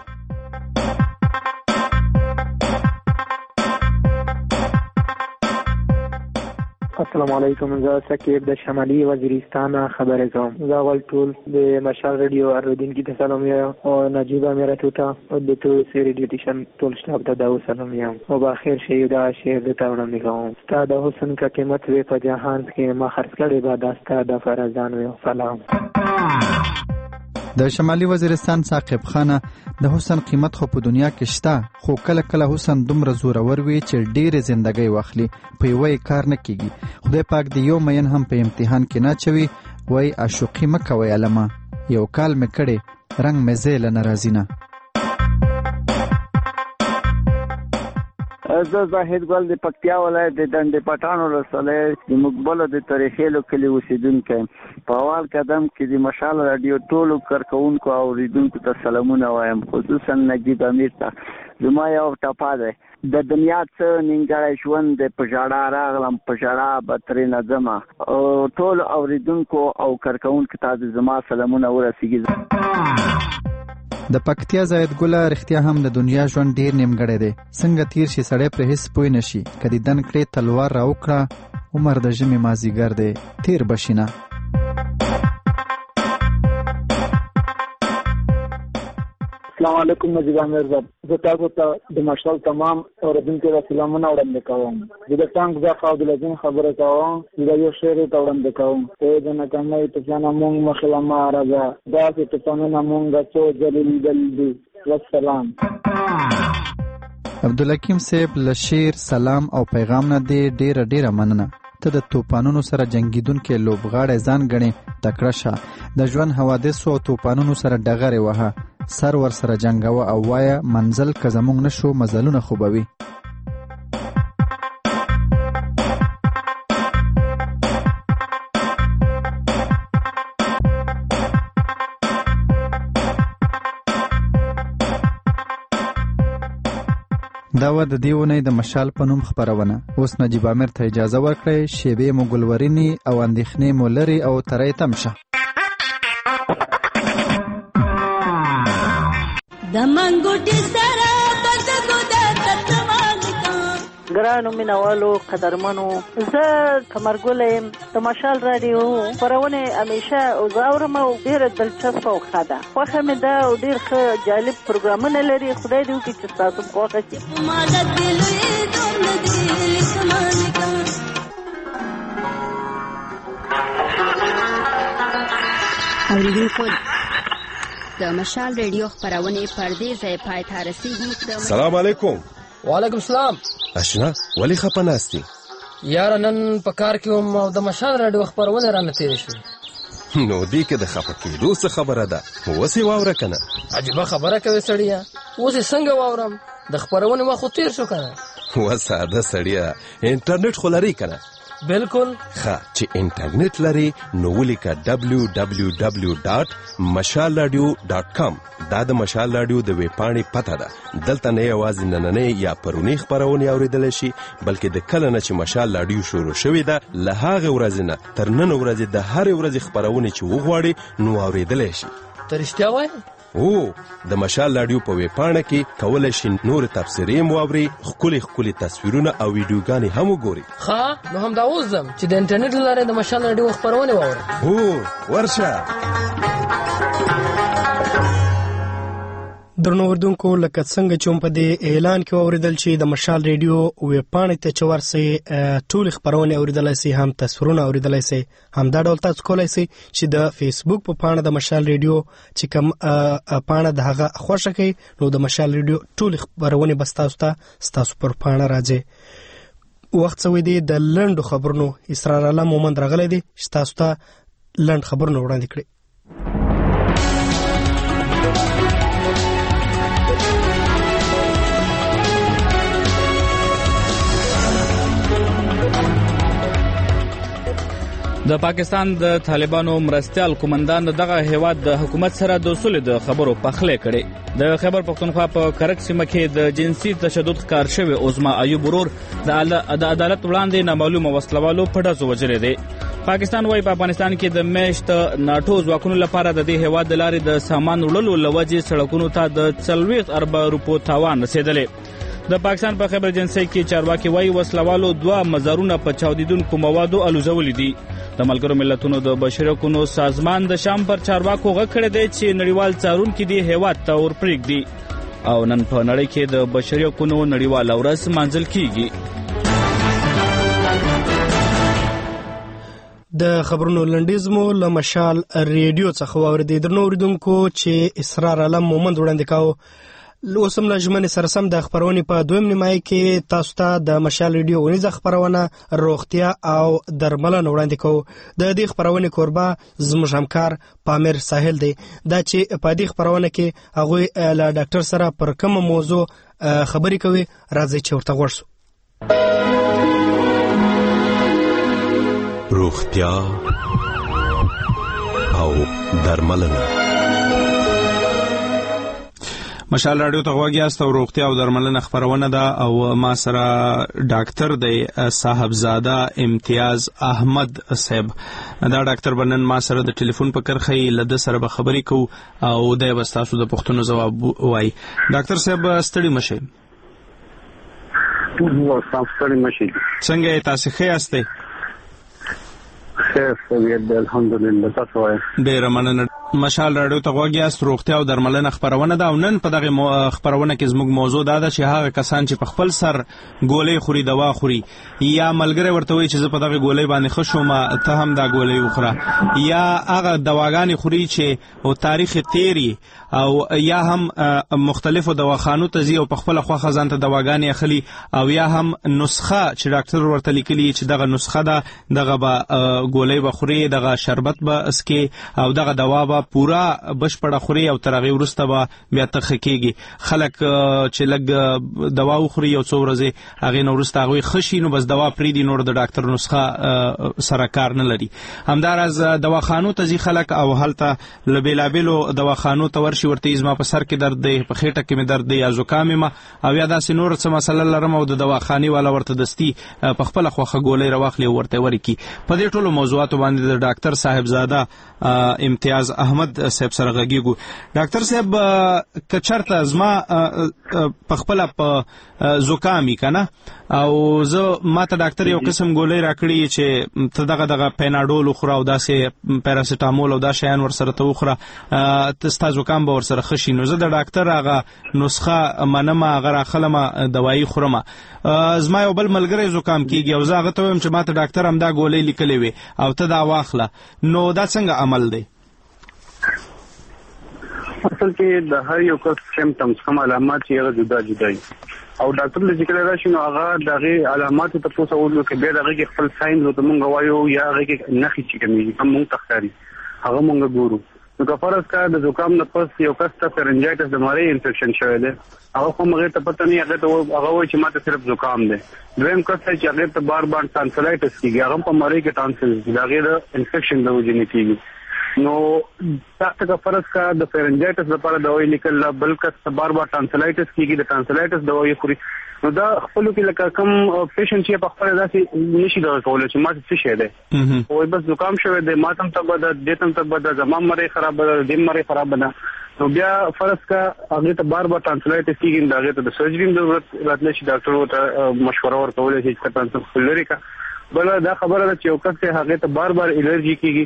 السلام علیکم. زه سکیب د شمالي وزیرستان خبرې کوم. زه اول ټول د مشال ریډیو اوریدونکي ته سلام یم او نجیب امیر ته او د ټول سی ریډیو ټیشن ټول سټاف ته دا سلام یم او بخیر شي. دا شعر د تا وړاندې کوم. ستا د حسن کا قیمت وی په جهان کې ما خرڅ کړې به دا ستا د فرزان وی. سلام. د شمالي وزیرستان ثاقب خانه د حسن قیمت خو په دنیا کې شته، خو کله کله حسن دومره زورور وي چې ډېرې زندګۍ واخلي، په یوه یې کار نه کیږي. خدای پاک د یو مین هم په امتحان کې نه چوي. وای عاشقي مه کوئ علمه، یو کال مې کړې رنګ مې زیله نه راځي نه. زه زاهد ګل د پکتیا ولایت د ډنډ پټان ولسوالۍ د مقبله د تاریخي کلي اوسیدونکی. په اول قدم کې د مشال راډیو ټولو کارکوونکو او اوریدونکو ته سلامونه وایم، خصوصا نجیب امیر ته. زما یو ټپه دی: د دنیا څه نیمګړی ژوند دی، په ژړا راغلم په ژړا به ترې نه ځمه. ټولو اوریدونکو او کارکوونکو ته زما سلامونه ورسیږي. د پکتیا زاید ګله رښتیا هم د دنیا ژوند ډیر نیمګړی دی. څنګه تیر شي سړی پرې هیڅ پوه نشي. که دې دن کړې تلوار راوکړه، عمر د ژمي مازدیګر دی تیر بشي نه. السلام علیکم. نجیب امیر صاحب، زه تاسو ته د مشال تمام اوریدونکو ته سلامونه وړاندې کوم. زه د ټانک ځخه عبدالعظیم خبرې کوم. زه یو شعر ته وړاندې کوم: ته د ناکامۍ طوفانه مونږ مخې له ما راځه، داسې طوفانونه مونږ څو ځلې لیدل دي. والسلام. عبدالحکیم صاحب له شعر، سلام او پیغام نه دی ډیره ډیره مننه. ته د طوفانونو سره جنگیدونکې لوبغاړی ځان ګڼې، تکړه شه. د ژوند حوادثو او طوفانونو سره ډغرې وهه، سر ور سره جنګوه او وایه منزل که زمونږ نشو مزلونه خو به وي. دا و د دې اونۍ د مشال په نوم خپرونه. اوس نجیب امیر ته اجازه ورکړئ. شیبې مو ګلورینې او اندېښنې مو لرې او تری تم شه. د منګوټي سره بزګو د تتمالکا. ګرانو مینوالو قدرمنو، زه قمرګل یم. د مشال راډیو خپرونه همیشه اورم او ډېره دلچسپه او ښه ده. خوښه مې ده او ډېر ښه جالب پروګرامونه لري. خدای دې وکړي چې ستاسو په خوښه شي. اوریدونکو، د مشال ریډیو خپرونې پر دې ځای پای ته رسیږي. سلام علیکم. وعلیکم السلام. اشنا ولی خپه ناستی؟ یاره نن په کار کې وم او د مشال راډیو خپرونه رانه تېرې شوې. نو دې کې د خپه کېدو څه خبره ده؟ اوس یې واوره که نه؟ عجیبه خبره کوې سړیه. اوس یې څنګه واورم؟ د خپرونې وخت خو تېر شو که نه. و ساده سړیه، انټرنیټ خو لري که نه؟ بالکل. ښه، چې انټرنیټ لري نو ولیکه ډبلیو ډبلیو ډبلیو ډاټ مشال راډیو ډاټ کام. دا د مشال راډیو د ویبپاڼې پته ده. دلته نه یوازې نننۍ یا پرونی خپرونې اورېدلی شي، بلکې د کله نه چې مشال راډیو شروع شوې ده له هغې ورځې نه تر نن ورځې د هرې ورځې خپرونې چې وغواړي نو اورېدلی شي. ته رښتیا وایې؟ او د مشال راډیو په ویبپاڼه کې کولی شي نور تبصرې هم واوري، ښکلي ښکلي تصویرونه او ویډیوګانې هم وګوري. ښه، نو همدا اوس ځم چې د انټرنیټ له لارې د مشال راډیو خپرونې واورم. هو، ورشه. درنو اردوونکو لکه څنګه چې په دې اعلان کې اوریدل چې د مشال ریډیو ویب پاڼې ته چې ورسئ ټول خبرونه اوریدلای شئ، هم تصویرونه اوریدلای شئ، هم دا ډول تاسو کولای شئ چې د فیسبوک په پاڼه د مشال ریډیو چې کوم پاڼه د هغه خوښه کوي نو د مشال ریډیو ټول خبرونه بس تاسو ته تاسو پر پاڼه راځي. وخت سوي دی د لندو خبرونو اسرار الله مومند راغلی دی چې تاسو ته لند خبرونه وړاندې کړي. د پاکستان د طالبانو مرستيال قومندان دغه هیواد د حکومت سره د اصول د خبرو پخله کړي. د خیبر پختونخوا په کرک سیمه کې د جنسي تشدد ښکار شوی عظما ایوب ورور د عدالت وړاندې نامعلومه وسلوالو په ډزو وژل دي. پاکستان وايي په افغانستان کې د میشت ناتو ځواکونو لپاره د دې هیواد د لارې د سامان وړلو لوجې سړکونو ته د څلوېښت اربه روپو تاوان رسیدلې. د پاکستان په خیبر جنسي کې چارواکي وايي وسلوالو دوه مزارونه په چاودیدونکو موادو الوزولې دي. د ملګرو ملتونو د بشري حقوقو سازمان د شام پر چارواکو غږ کړی دی چې نړیوال څارونکي دی هیواد ته ورپرېږدي او نن په نړۍ کې د بشري حقوقو نړیواله ورځ لمانځل کیږي. د خبرونو لنډیزمو له مشال ریډیو څخه واوریدئ. درنو اوریدونکو چې اسرار علم مومند وړاندې کاوه. اوسم له ژمنې سره سم د خبرونې په دویم نیمایي کې تاسو ته د مشال ریډیو ونیزه خبرونه روغتیا او درملنه وړاندې کوو. د دې خبرونې کوربه زموږ همکار پامیر ساحل دی. دا چې په دې خبرونه کې هغه له ډاکټر سره پر کوم موضوع خبرې کوي راځي چې ورته ورسو. روغتیا او درملنه. مشال رادیو ته غواګیاست او روغتیا او درملنه خبرونه ده او ما سره ډاکټر دی صاحبزاده امتیاز احمد صاحب. دا ډاکټر بنن ما سره د ټلیفون په کرخه لده سره به خبرې کو او د بستاسو د پښتنو جواب وای. ډاکټر صاحب ستړي مشه. ټول صاحب ستړي مشه. څنګه تاسو ښه یاست؟ خیر سویت الحمدلله. تاسو وای. ډیر مننه. مشال رادیو ته غواګیاست روغتیا او درملنه خبرونه ده او نن په دغه خبرونه کې زموږ موضوع ده چې هغه کسان چې په خپل سر ګولۍ خوري دوا خوري یا ملګری ورته وایي چې زه په دغه ګولۍ باندې ښه شوم ته هم دا ګولۍ وخوره یا هغه دواګانې خوري چې او تاریخ تیری او یا هم مختلفو دواخانو ته ځي او په خپل خوښه ځان ته دواګانې اخلي او یا هم نسخه چې ډاکټر ورته لیکلي چې دغه نسخه ده دغه به ګولۍ به خوري دغه شربت به اسکي او دغه دوا به پورا بشپړه خوري او تر هغه وروسته به بیا تخ کېږي. خلک چې لګ دوا وخوري یو څو ورځې هغه نو وروسته هغه خشي نو بس دوا پری دي نور د ډاکټر نسخه سره کار نه لري. همدارز دواخانو ته ځي خلک او هلته لبیلابلو دواخانو ته ورشي ورته زما په سر کې درد دی په خېټه کې مې درد دی یا زکام ما او یا داسې نور څه مسله لرم او د دواخاني والا ورته دستي په خپل خوخه ګولې راوخلي ورته ورکی. په دې ټولو موضوعاتو باندې د ډاکټر صاحبزاده امتیاز احمد صاحب سره غږیږو. ډاکټر صاحب کچرته زما په خپل په زکامي کنه او زه ماته ډاکټر یو قسم ګولۍ راکړي چې ته دغه دغه پیناډول خورا او داسې پیراسټامول او دا شیان ورسره ته وخوره ته ستا زکام به ورسره خشي. نو زه د ډاکټر هغه نسخه منم هغه راخلمه دوايي خورم. زما یو بل ملګری زکام کیږي او زه هغه ته وایم چې ماته ډاکټر هم دا ګولۍ لیکلې وي او ته دا واخله. نو دا څنګه عمل دی؟ اصل کې د هر یو کس سیمټمز کوم علامات یې غوډه جدا جدا دي او ډاکټر د ذکر راشي نو هغه دغه علامات ته تاسو ولو کې به دغه خپل ساين زو ته مونږ وایو یا هغه کې نخي چې کومي هم مونږ تخاري هغه مونږ ګورو. نو کفارس کا د زکام نه پس یو کس ته فرنجایټس د ماری انفیکشن شوی دی هغه کوم هغه ته پته نه هغه ته هغه وایي چې ماته صرف زکام دی. دویم کس چې هغه ته بار بار ټانسلایټس کیږي هغه په مری کې ټانسل دی هغه د انفیکشن د وجې نه کیږي. نو تاسو کا فرض کا د فرنجایټس لپاره دوايي لیکل بلکې بار بار ټانسلایټس کیږي د ټانسلایټس دوايي خوري نو دا خپل کې لکه کم پیشنټ چې په خپل داسې نشي دا کولای چې ما څه شي ده او بس زکام شوی دی ماتم ته بد دتم ته بد زمام مری خراب ده دیم مری خراب ده نو بیا فرض کا هغه ته بار بار ټانسلایټس کیږي دا هغه ته د سرجری ضرورت راتلی شي ډاکټر ته مشوره ورکول شي چې ټانسلایټس لري کا بل دا خبره ده چې یو کس هغه ته بار بار الرجی کیږي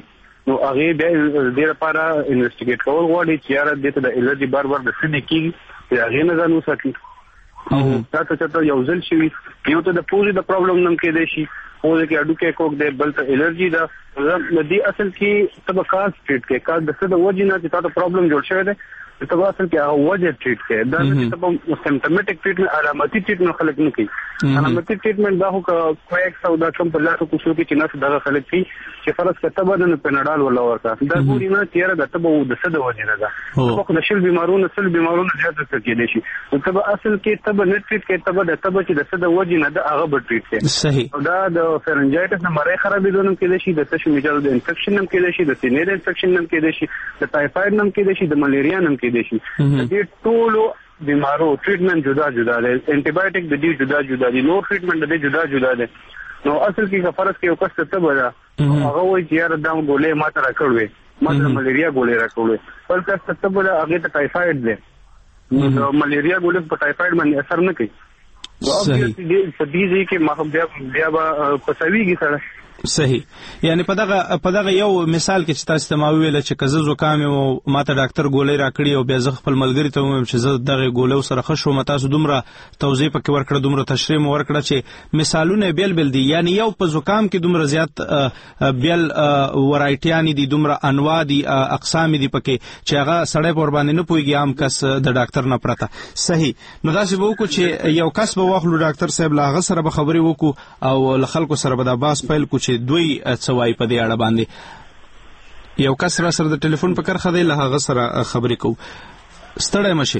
نو هغه بیا د لپاره انویسټیګیټ کول غواړي چې یاره دته د الرجی بار بار د سنې کیږي هغه نه ځانو ساتي او تاسو ته یو ځل شي یو ته د پوزي د پرابلم نم کې دی شي او د کې اډو کې کوک دی بل ته الرجی دا د دې اصل کې طبقات ټریټ کې کار د څه د وجې نه چې تاسو پرابلم جوړ شوی دی د تاسو اصل کې هغه وجه ټریټ کې دا چې تاسو سیمټومټیک ټریټمنټ علامتي ټریټمنټ خلک نه کوي علامتي ټریټمنټ دا هو کویک سو دا کوم په لاسو کو شو کې چې نه دغه خلک کوي چې فرض کته بدن پنډال ولا ورکا دا ګوري نه تیار د تبو د څه د وجه نه ده خو د شل بیمارونو سل بیمارونو زیات کې دي شي او تبو اصل کې تبو نه ټریټ کې تبو د تبو چې د څه د وجه نه ده هغه به ټریټ کې صحیح دا د فرنجایټس نه مړې خرابېدو نم کې دي شي د تشو میجر د انفیکشن نم کې دي شي د سینې د انفیکشن نم کې دي شي د ټایفاید نم کې دي شي د ملیریا نم کې دي شي د ټولو بیمارو ټریټمنټ جدا جدا دی انټي بایوټیک د دې جدا جدا دي نو ټریټمنټ د جدا جدا دی نو اصل کې فرض کې یو کس ته بدا هغه وایي چې یار دا ګولې ماته راکړوي ماته ملیریا ګولې راکړوي بل کس ته بدا هغه ته ټایفاید دی نو ملیریا ګولې په ټایفاید باندې اثر نه کوي صحیح په دې ځای کې ما بیا بیا به پسويږي سره صحیح یعنی په دغه په دغه یو مثال کې چې تاسو ته ما ویل چې کزه زکام او ماته ډاکټر ګولې راکړي او بیا زه خپل ملګری ته وایم چې زه دغه ګولې سره ښه شوم تاسو دومره توضیح پکې ورکړه دومره تشریح مو ورکړه چې مثالونه بیل بیل دي یعنی یو په زکام کې دومره زیات بیل ورایټیانی دي دومره انواع دي اقسام دي پکې چې هغه سړی پر باندې نه پويږي عام کس د ډاکټر نه پرته صحیح نو دا څه وکړو چې یو کس به واخلو ډاکټر صاحب لا هغه سره به خبرې وکړو او له خلکو سره به دا باس پیل کو چې دوی څه وایي په دې اړه باندې یو کس را سره د ټلیفون په کرخه دی له هغه سره خبرې کوو ستړی مشي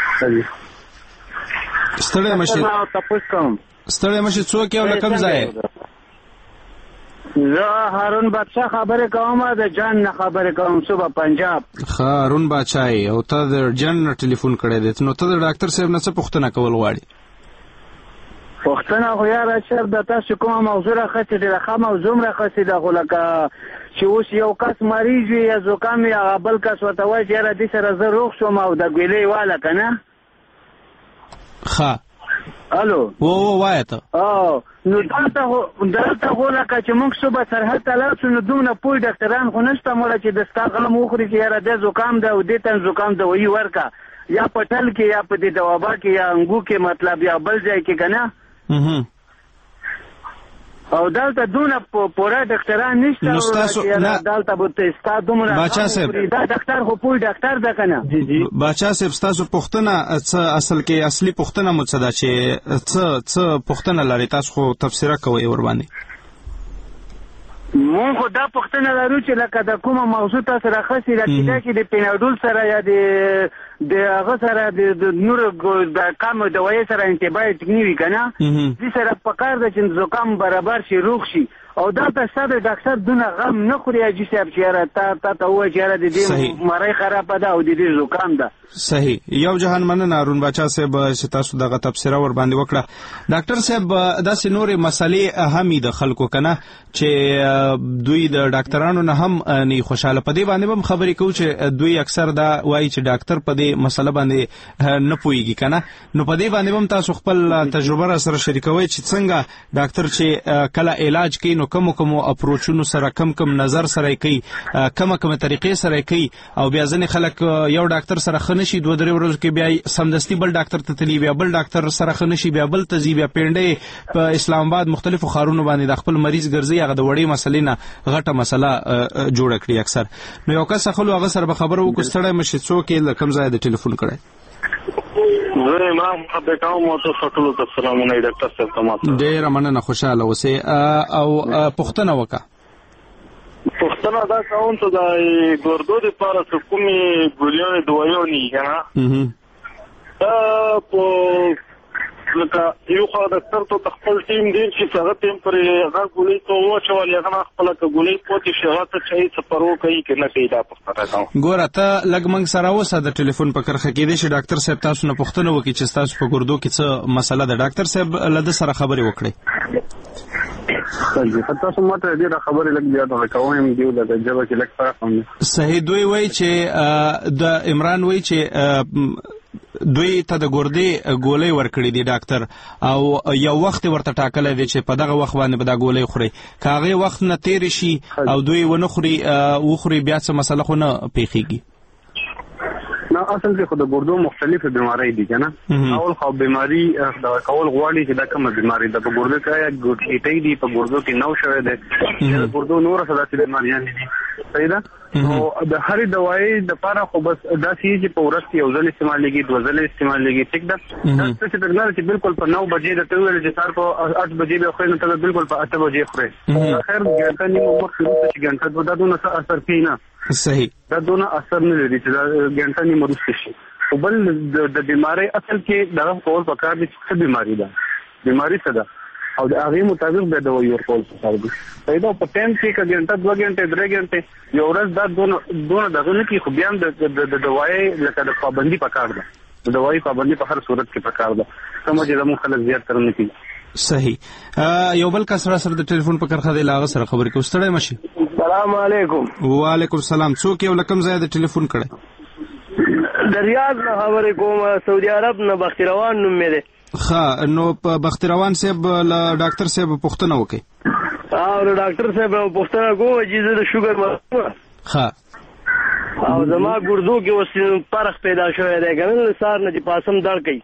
ستړی مشي ستړی مشي څوک یو له کوم ځای زه هارون بادشاه خبرې کوم د جان نه خبرې کوم صوبه پنجاب ښه هارون بادشاه او ته د جان نه ټلیفون کړی دی نو ته د ډاکټر صاحب نه څه پوښتنه کول غواړې پښتنه خو یا راشه د تاسو کومه موضوع راخصه دي د موضوع راخصه ده خو لکه چې اوس یو کس مریض وي یا زکام یا بل کس ورته وایي چې را دې سره زه روغ شوم او د ګولې واله که نه ښه الو و و وایه ته او نو دلته خو دلته خو لکه چې موږ صبح سرحد ته لاړ شو نو دومره پوه ډاکټران خو نشته مړه چې د ستا غلم وخوري چې یاره دی زکام ده او دې ته زکام دوایي ورکه یا په ټل کې یا په دې دوابا کې یا انګو کې مطلب یا بل ځای کې که نه او دلته دونه پوره ډاکټران نشته دلته به ستا دومره باچا صاحب دا ډاکټر خو پوه ډاکټر ده که نه باچا صاحب ستاسو پوښتنه څه اصل کې اصلي پوښتنه مو څه ده چې څه څه پوښتنه لرئ تاسو خو تبصره کوئ ورباندې مونږ خو دا پوښتنه لرو چې لکه د کومه موضوع تاسو راخصي را کېده چې د پیناډول سره یا د د هغه سره د نورو د کم دوایي سره انټي بایوټیک نه وي که نه دې سره پکار ده چې زکام برابر شي روغ شي او دلته ستا د ډاکټر دونه غم نه خوري حاجي صاحب چې یاره تا تا ته ووایي چې یاره د دې مرۍ خرابه ده او د دې زکام ده صحیح یو جهان مننه هارون باچا صاحب چې تاسو دغه تبصره ورباندې وکړه ډاکټر صاحب داسې نورې مسلې همې د خلکو که نه چې دوی د ډاکټرانو نه هم نه خوشحاله په دې باندې هم خبرې کوو چې دوی اکثر دا وایي چې ډاکټر په دې مسله باندې نه پوهېږي که نه نو په دې باندې هم تاسو خپل تجربه را سره شریکوئ چې څنګه ډاکټر چې کله علاج کوي نو کمو کمو اپروچونو سره کم کم نظر سره کوي کمه کمه طریقې سره کوي او بیا ځینې خلک یو ډاکټر سره ښه نشي دوه درې ورځو کې بیا سمدستي بل ډاکټر ته تلي بیا بل ډاکټر سره ښه نشي بیا بل ته ځي بیا پنډۍ په اسلام آباد مختلفو ښارونو باندې د خپل مریض ګرځي هغه د وړې مسلې نه غټه مسله جوړه کړي اکثر نو یو کس اخلو هغه سره به خبره وکړو ستړی مشي څوک یې له کوم ځایه د ټلیفون کړی زه امام خبرې کوم او تاسو ټولو ته سلامونه ډاکټر صاحب ته ماته ډېره مننه خوشحاله اوسئ او پوښتنه وکړه پوښتنه دا کوم چې د ګردو دپاره چې کومې ګولیانې دوایانې دي که نه دا په لکه یو خوا ډاکټر ته خپل ټیم دی چې هغه ټیم پرې هغه ګولۍ ته واچول هغه نه خپله که ګولۍ پاتې شي هغه ته چې څه پروا کوي که نه کوي دا پوښتنه کوم ګوره ته لږ موږ سره اوسه د ټلیفون په کرښه کېدای شي ډاکټر صاحب تاسو نه پوښتنه وکړي چې ستاسو په ګردو کې څه مسله ده ډاکټر صاحب له ده سره خبرې وکړئ تاسو ماته ډېره خبرې لږ زیاته کوم دیو د ژبه کې لږ فرق هم صحیح دوی وایي چې د عمران وایي چې دوی ته د ګردې ګولۍ ورکړې دي ډاکټر، او یو وخت ورته ټاکلی دی چې په دغه وخت باندې به دا ګولۍ خوري. که هغې وخت نه تېرې شي او دوی ونه خوري وخوري بیا څه مسله خو نه پیښېږي؟ نه، اصل کې خو د ګردو مختلفې بیماری دي که نه. اول خو بیماری دغه کول غواړي چې دا کومه بیماری ده. په ګردو کې ګوډې دي، په ګردو کې نو شوی دی، د ګردو نور څه داسې بیماریانې دي. صحیح ده. او د هرې دوایي دپاره خو بس داسې چې په ورځ کې یو ځل استعمالېږي، دوه ځله استعمالېږي. ټیک ده. دا څه درنه چې بالکل په نو بجې درته وویل چې سهار په اټ بجې به خورې، نو ته بالکل په اته بجې خورې. خیر ګنټه نیمه مخکې وروسته چې ګنټه دوه دا دونه څه اثر کوي نه. صحیح. دا دونه اثر نه لري چې دا ګنټه نیمه وروسته شي. خو بل د بیماری اصل کې دغه کول پکار دي چې څه بیماری ده، بیماری څه ده، او د هغې مطابق به دوايي ورکول پکار دي. پیدا په ټایم کې که ګنټه دوه ګنټې درې ګنټې یو ورځ دا دونه دونه دغه نه کي، خو بیا هم د دوایي لکه د پابندي پکار ده. د دوایي پابندي په هر صورت کې پکار ده، کومه چې زموږ خلک زیات تر نه کوي. صحیح. یو بل کس را سره د ټلیفون په کرښه دی، له هغه سره خبرې کوو. ستړی مه شي. السلام علیکم. وعلیکم السلام. څوک یو له کوم ځایه د ټلیفون کړی؟ د ریاض نه خبرې کوم، سعودي عرب نه، بختیروان نوم مې دی. ښه، نو په بختیروان صاحب له ډاکټر صاحب پوښتنه وکړئ. او له ډاکټر صاحب پوښتنه کوم چې زه د شوګر مرض ښه او زما ګردو کې اوس پرخ پیدا شوی دی که نه، سهار نه چې پاسم درد کوي.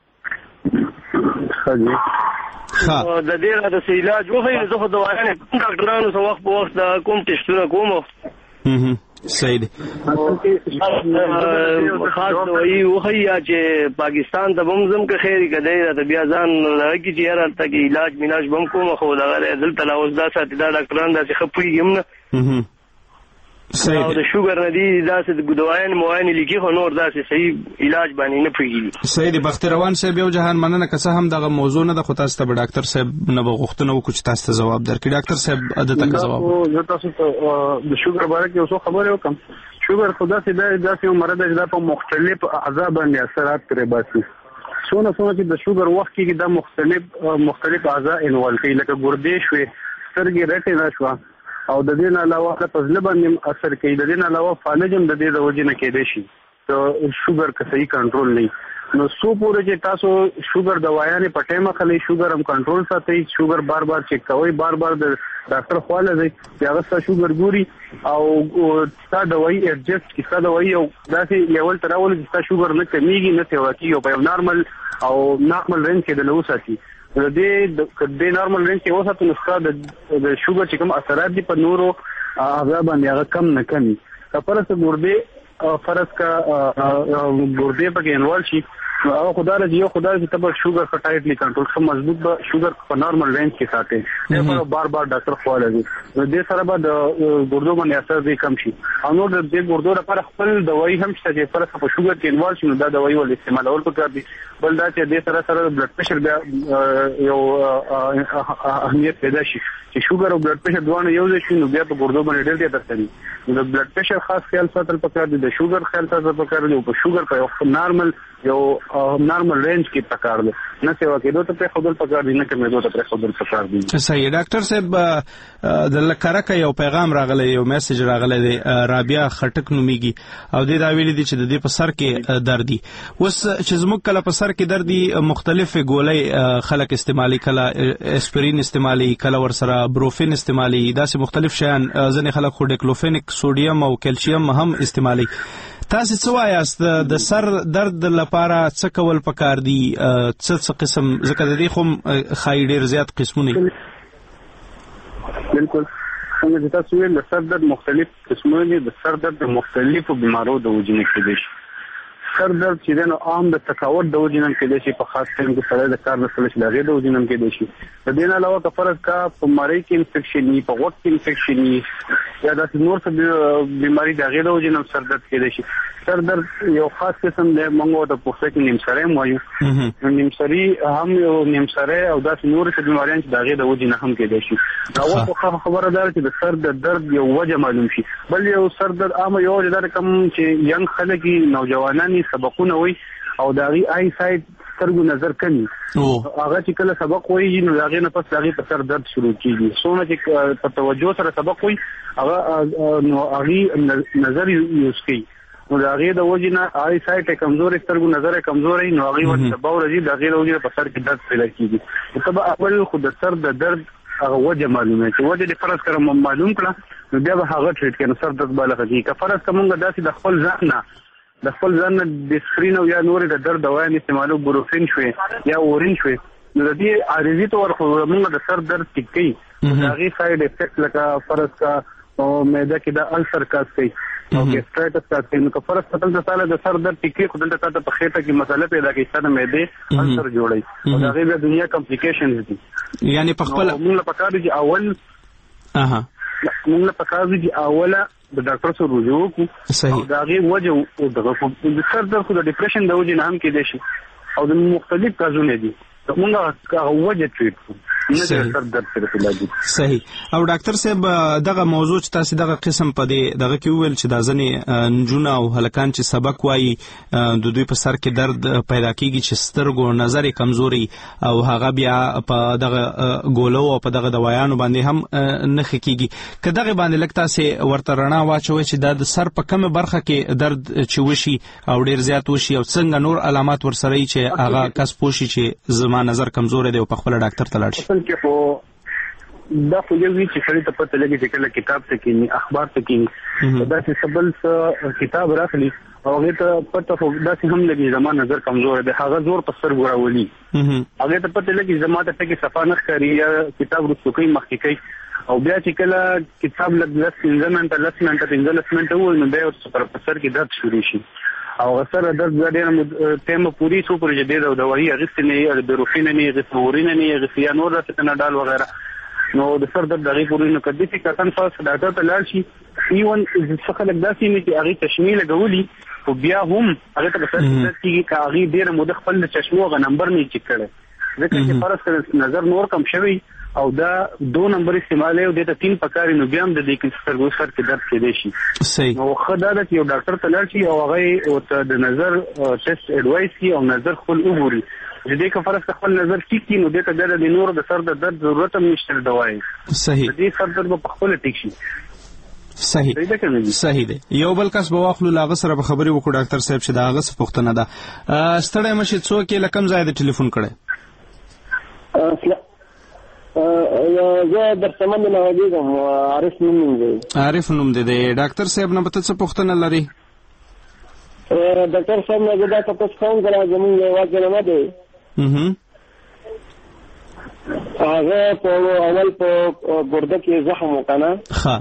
ښه، د دې راته څه علاج وښیي. زه خو دوايانې کوم ډاکټرانو سره وخت په وخت کوم ټسټونه کوم. صحیح دی. خاص دوايي وښیي یا چې پاکستان ته به هم ځم که خیر که دی راته بیا ځان راکړي چې یاره هلته کې علاج ملاج به هم کوم. خو دغه دلته لا اوس دا ساتي دا ډاکټران داسې ښه پوهېږي هم نه. او د شوګر نه دي داسې دوايانې موایانې لیکي، خو نور داسې صحیح علاج باندې نه پوهېږي. صحیح دی. بختیروان صاحب یو جهان مننه، که څه هم دغه موضوع نه ده، خو تاسو ته به ډاکټر صاحب نه به غوښتنه وکړو چې تاسو ته ځواب درکړي. ډاکټر صاحب دته که ځواب زه تاسو ته د شوګر باره کې یو څو خبرې وکړم. شوګر خو داسې دی داسې یو مرض دی چې دا په مختلف اعضا باندې اثرات ترې باسي. څونه څونه چې د شوګر وخت کې دا مختلف مختلف اعضا انوالو کوي، لکه ګردې شوې، سترګې رټې نه شوه، او د دې نه علاوه په زړه باندې اثر کوي. د دې نه علاوه فالج هم د دې د وجې نه کېدای شي که شوګر که صحیح کنټرول نه. نو څو پورې چې تاسو شوګر دوايانې په ټایم اخلئ، شوګر هم کنټرول ساتئ، شوګر بار بار چیک کوئ، بار بار د ډاکټر خواله ځئ چې هغه ستا شوګر ګوري او ستا دوايي ایډجسټ کړي. ستا دوايي یو داسې لیول ته راولي چې ستا شوګر نه کمیږي نه تېوه کېږي، او په یو نارمل او نارمل رینج کې دله وساتي. د دې د نارمل رینج کې وساتو نو ستا د شوګر چې کوم اثرات دي په نورو اعضا باندې هغه کم نه کمي. که فرض ګردې فرض کا ګردې پکې انوال شي، نو هغه خو دا راځي یو خو دا چې ته به شوګر ښه ټایټلی کنټرول ښه مضبوط به شوګر په نارمل رینج کې ساتې. دې لپاره بار بار ډاکټر خواله ځي. نو دې سره به د ګردو باندې اثر دی کم شي. او نور د دې ګردو لپاره خپل دوايي هم شته چې فرض په شوګر کې انوال شي، نو دا دوايي ول استعمالول پکار دي. بل دا چې دې سره سره بلډ پريشر بیا یو اهمیت پیدا شي چې شوګر او بلډ پريشر دوه یو ځای شي، نو بیا په ګردو باندې ډېر ډېر اثر کوي. نو د بلډ پريشر خاص خیال ساتل پکار دي، د شوګر خیال ساتل پکار دي، او په شوګر په یو نارمل یو نارمل رینج کې پکار دي، نه سیوا کېدو ته پرې خودل پکار دي، نه کمېدو ته پرې خودل پکار دي. صحیح. ډاکټر صاحب د لکرکه یو پیغام راغلی، یو میسج راغلی دی، رابعه خټک نومیږي، او دې دا ویلي دي چې د دې په سر کې درد دي. اوس چې زموږ کله په سر کې درد دي، مختلفې ګولۍ خلک استعمالي، کله اسپرین استعمالي، کله ورسره بروفین استعمالي، داسې مختلف شیان. ځینې خلک خو ډیکلوفینک سوډیم او کیلشیم هم استعمالي. تاسو څه وایاست د سر درد لپاره څه کول پکار دي؟ څه څه قسم، ځکه د دې خو ښایي ډېر زیات قسمونه دي. بالکل څنګه چې تاسو ویل، د سر درد مختلف قسمونه دي. د سر درد د مختلفو بیمارو د وجې نه کېدای شي. سر درد چې دی نو عام د تکاوت د وجې نه کېدای شي، په خاص ټایم کې سړی د کار نه ستړی شي د هغې د وجې نه کېدای شي. د دې نه علاوه که فرض کا په مرۍ کې انفیکشن وي، په غوږ کې انفیکشن وي، یا داسې نور څه بیماري د هغې د وجې نه سر درد کېدای شي. سر درد یو خاص قسم دی، موږ ورته پښتو کې نیمسری هم وایو. نیمسری هم یو نیمسری او داسې نورې څه بیماریان چې د هغې د وجې نه هم کېدای شي. اول خو خبره دا ده چې د سر د درد یو وجه معلوم شي. بل یو سر درد عامه یو وجه دا کوم چې ینګ خلک نوجوانان سبقونه وي او د هغې آی سایډ سترګو نظر کمي، هغه چې کله سبق وایي نو د هغې نه پس د هغې په سر درد شروع کېږي. څومره چې په توجه سره سبق وایي هغه نو هغې نظر یوز کوي، نو د هغې د وجې نه آی سایټ کمزورې سترګو نظر کمزورې نو هغې ورته سبا ورځي د هغې د وجې نه په سر کې درد پیدا کېږي نو ته به اول خو د سر د درد هغه وجه معلومه چې وجه دې فرض کړه معلوم کړه نو بیا به هغه ټریټ کړي نو سر درد به لږ کېږي که فرض کړه مونږ داسې د خپل ځان نه د خپل ځان نه ډسپرین او یا نورې د درد دوايانې استعمالو بروفین شوې یا اورین شوې نو د دې عارضي طور خو مونږ د سر درد ټیک کوي د هغې سایډ افیکټ لکه فرض کړه او معده کې د السر کاز کوي او ګیسټرایټس کاز کوي نو که فرض کړه دلته تاله د سر درد ټیک کوي خو دلته تاته په خېټه کې مسله پیدا کوي ستا د معدې السر جوړوي او د هغې بیا دنیا کمپلیکیشنز دي یعنې په خپله مونږ له پکار دي چې اول مونږ له پکار دي چې اوله د ډاکټر سره رجوع وکړو او د هغې وجه دغه د سر درد خو د ډپریشن د وجې نه هم کېدای شي او د مختلف کازونه دي مونږ هغه وجه ټریټ کړو صحیح او ډاکټر صاحب دغه موضوع چې تاسو دغه قسم په دې دغه کې ویل چې د ځنې نجونه او هلکان چې سبق وایي د دوی په سر کې درد پیدا کیږي چې سترګو نظر کمزوري او هغه بیا په دغه ګولو او په دغه دوايانو باندې هم نښه کیږي که دغه باندې لږ تاسو ورته رڼا واچوي چې د سر په کومه برخه کې درد چې وشي او ډیر زیات وشي او څنګه نور علامات ورسره وي چې هغه کس پوښي چې زما نظر کمزوري دی او په خپل ډاکټر ته لاړ شي کې خو دا خو یو وی چې سړی ته پته لګي چې کله کتاب ته کینی اخبار ته کینی دا چې سبل څه کتاب راخلی او هغه ته پته خو دا چې هم لګي زما نظر کمزور دی هغه زور په سر ګراولي هغه ته پته لګي زما ته کې صفه نه ښکاري یا کتاب رسوکي مخکې کوي او بیا چې کله کتاب لګ لس پنځه منټه لس منټه پنځلس منټه ووایي نو بیا ورته په سر کې درد شروع شي او سره درد ډېره ټایم پوری شو پر جدي د دوايي اغستې نه د روفین نه اغستې اورین نه اغستې یا نور راته نه ډال وغیرہ نو د سر درد دغه پوری نو کدي چې کتن فاس ډاکټر ته لاړ شي ایون څه خلک داسې نه چې هغه تشمیل غولي او بیا هم هغه ته سر درد کیږي که هغه ډېر مود خپل چشمو غ نمبر نه چک کړي ځکه چې فرض کړه نظر نور کم شوی او دا دو نمبر استعمالي او د تین پکاري نو بیا هم د دې کې سترګو سر کې درد کېدای شي صحیح نو خدای دې یو ډاکټر ته لاړ شي او هغه او ته د نظر ټیسټ اډوایس کی او نظر خپل وګوري چې دې که فرض خپل نظر ټیک کی نو دې ته د نور د سر د درد ضرورت هم نشته دوايي صحیح دې سر درد په خپل ټیک شي صحیح صحیح دی یو بل کس به واخلو لاغه سره به خبرې وکړو ډاکټر صاحب چې دا هغه څه پوښتنه ده ستړی مشه څوک یې لکم ځای د ټلیفون کړي زه در سمند نه وګورم عارف نوم دی عارف نوم دی ډاکټر صاحب نه به څه پوښتنه لري ډاکټر صاحب نه دا تاسو کوم غلا زموږ یو واځنه نه دی هغه په اول په ګرده کې زخم وکنه ها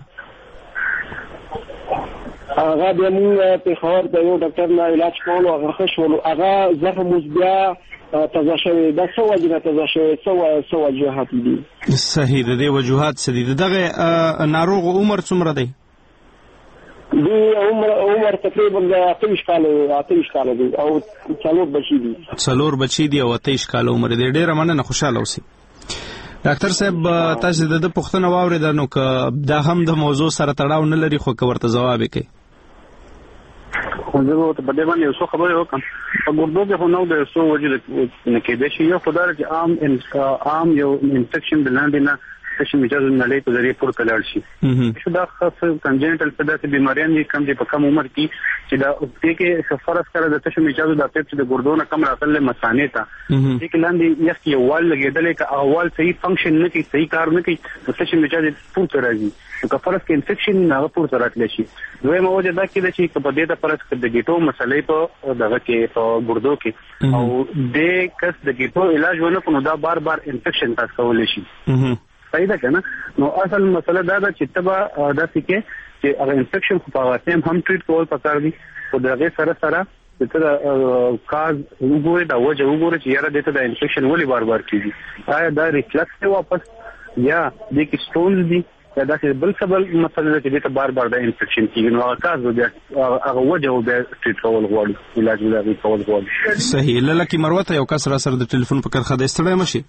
هغه د موږ په خبر د یو ډاکټر نه علاج کولو هغه خښول هغه زخم اوس بیا تازه شوی دا څه وجه تازه شوی څه څه وجوهات دي صحیح د دې وجوهات څه دي دغه ناروغ عمر څومره دی دی عمر عمر تقریبا اته کال اته کال دی او څلور بچی دي څلور بچی دي او اته کال عمر دی ډیره مننه خوشاله اوسئ ډاکټر صاحب تاسو د پوښتنه واورېده نو که دا هم د موضوع سره تړاو نه لري خو که ورته ځواب یې کوي زه به ورته په دې باندې یو څو خبرې وکړم په ګردو کې خو نو د یو څو وجې نه کېدای شي یو خو دا چې عام عام یو انفیکشن د لاندې نه تشم اجازه نلې په ذریعہ پورته لاړ شي شو دا خاص کنجنټل په داسې بیماریان دي کم دي په کم عمر کې چې دا دې کې سفر سره د تشم اجازه د پیپ د ګردو نه کم راغله مسانې ته دې کې لاندې یخ یو وال لګیدل کې اول صحیح فنکشن نه کوي صحیح کار نه کوي د تشم اجازه پورته راځي نو که فرض کې انفیکشن نه پورته راتلی شي دویمه وجه دا کېده چې که په دې ته فرض کړه د ګیټو مسلې په دغه کې په ګردو کې او دې کس د ګیټو علاج ونه کړو دا بار بار انفیکشن تاسو کولی شي صحیح ده کنه نو اصل مسله دا ده چې تبا داسې کې چې هغه انفیکشن خو په هغه ټایم هم ټریټ کول پکار دي خو د هغې سره سره د ته کاز وګورئ دا وجه وګورئ چې یاره دې ته د انفیکشن ولې بار بار کېږي آیا دا ریفلکس دی واپس یا دې کې سټونز دي یا داسې بل څه بل مسله ده چې دې ته بار بار د انفیکشن کېږي نو هغه کاز به بیا هغه وجه به بیا ټریټ کول غواړي علاج به د هغې کول غواړي صحیح لکه مروه ته یو کس را سره د ټلیفون په کرښه دی ستړی مه شي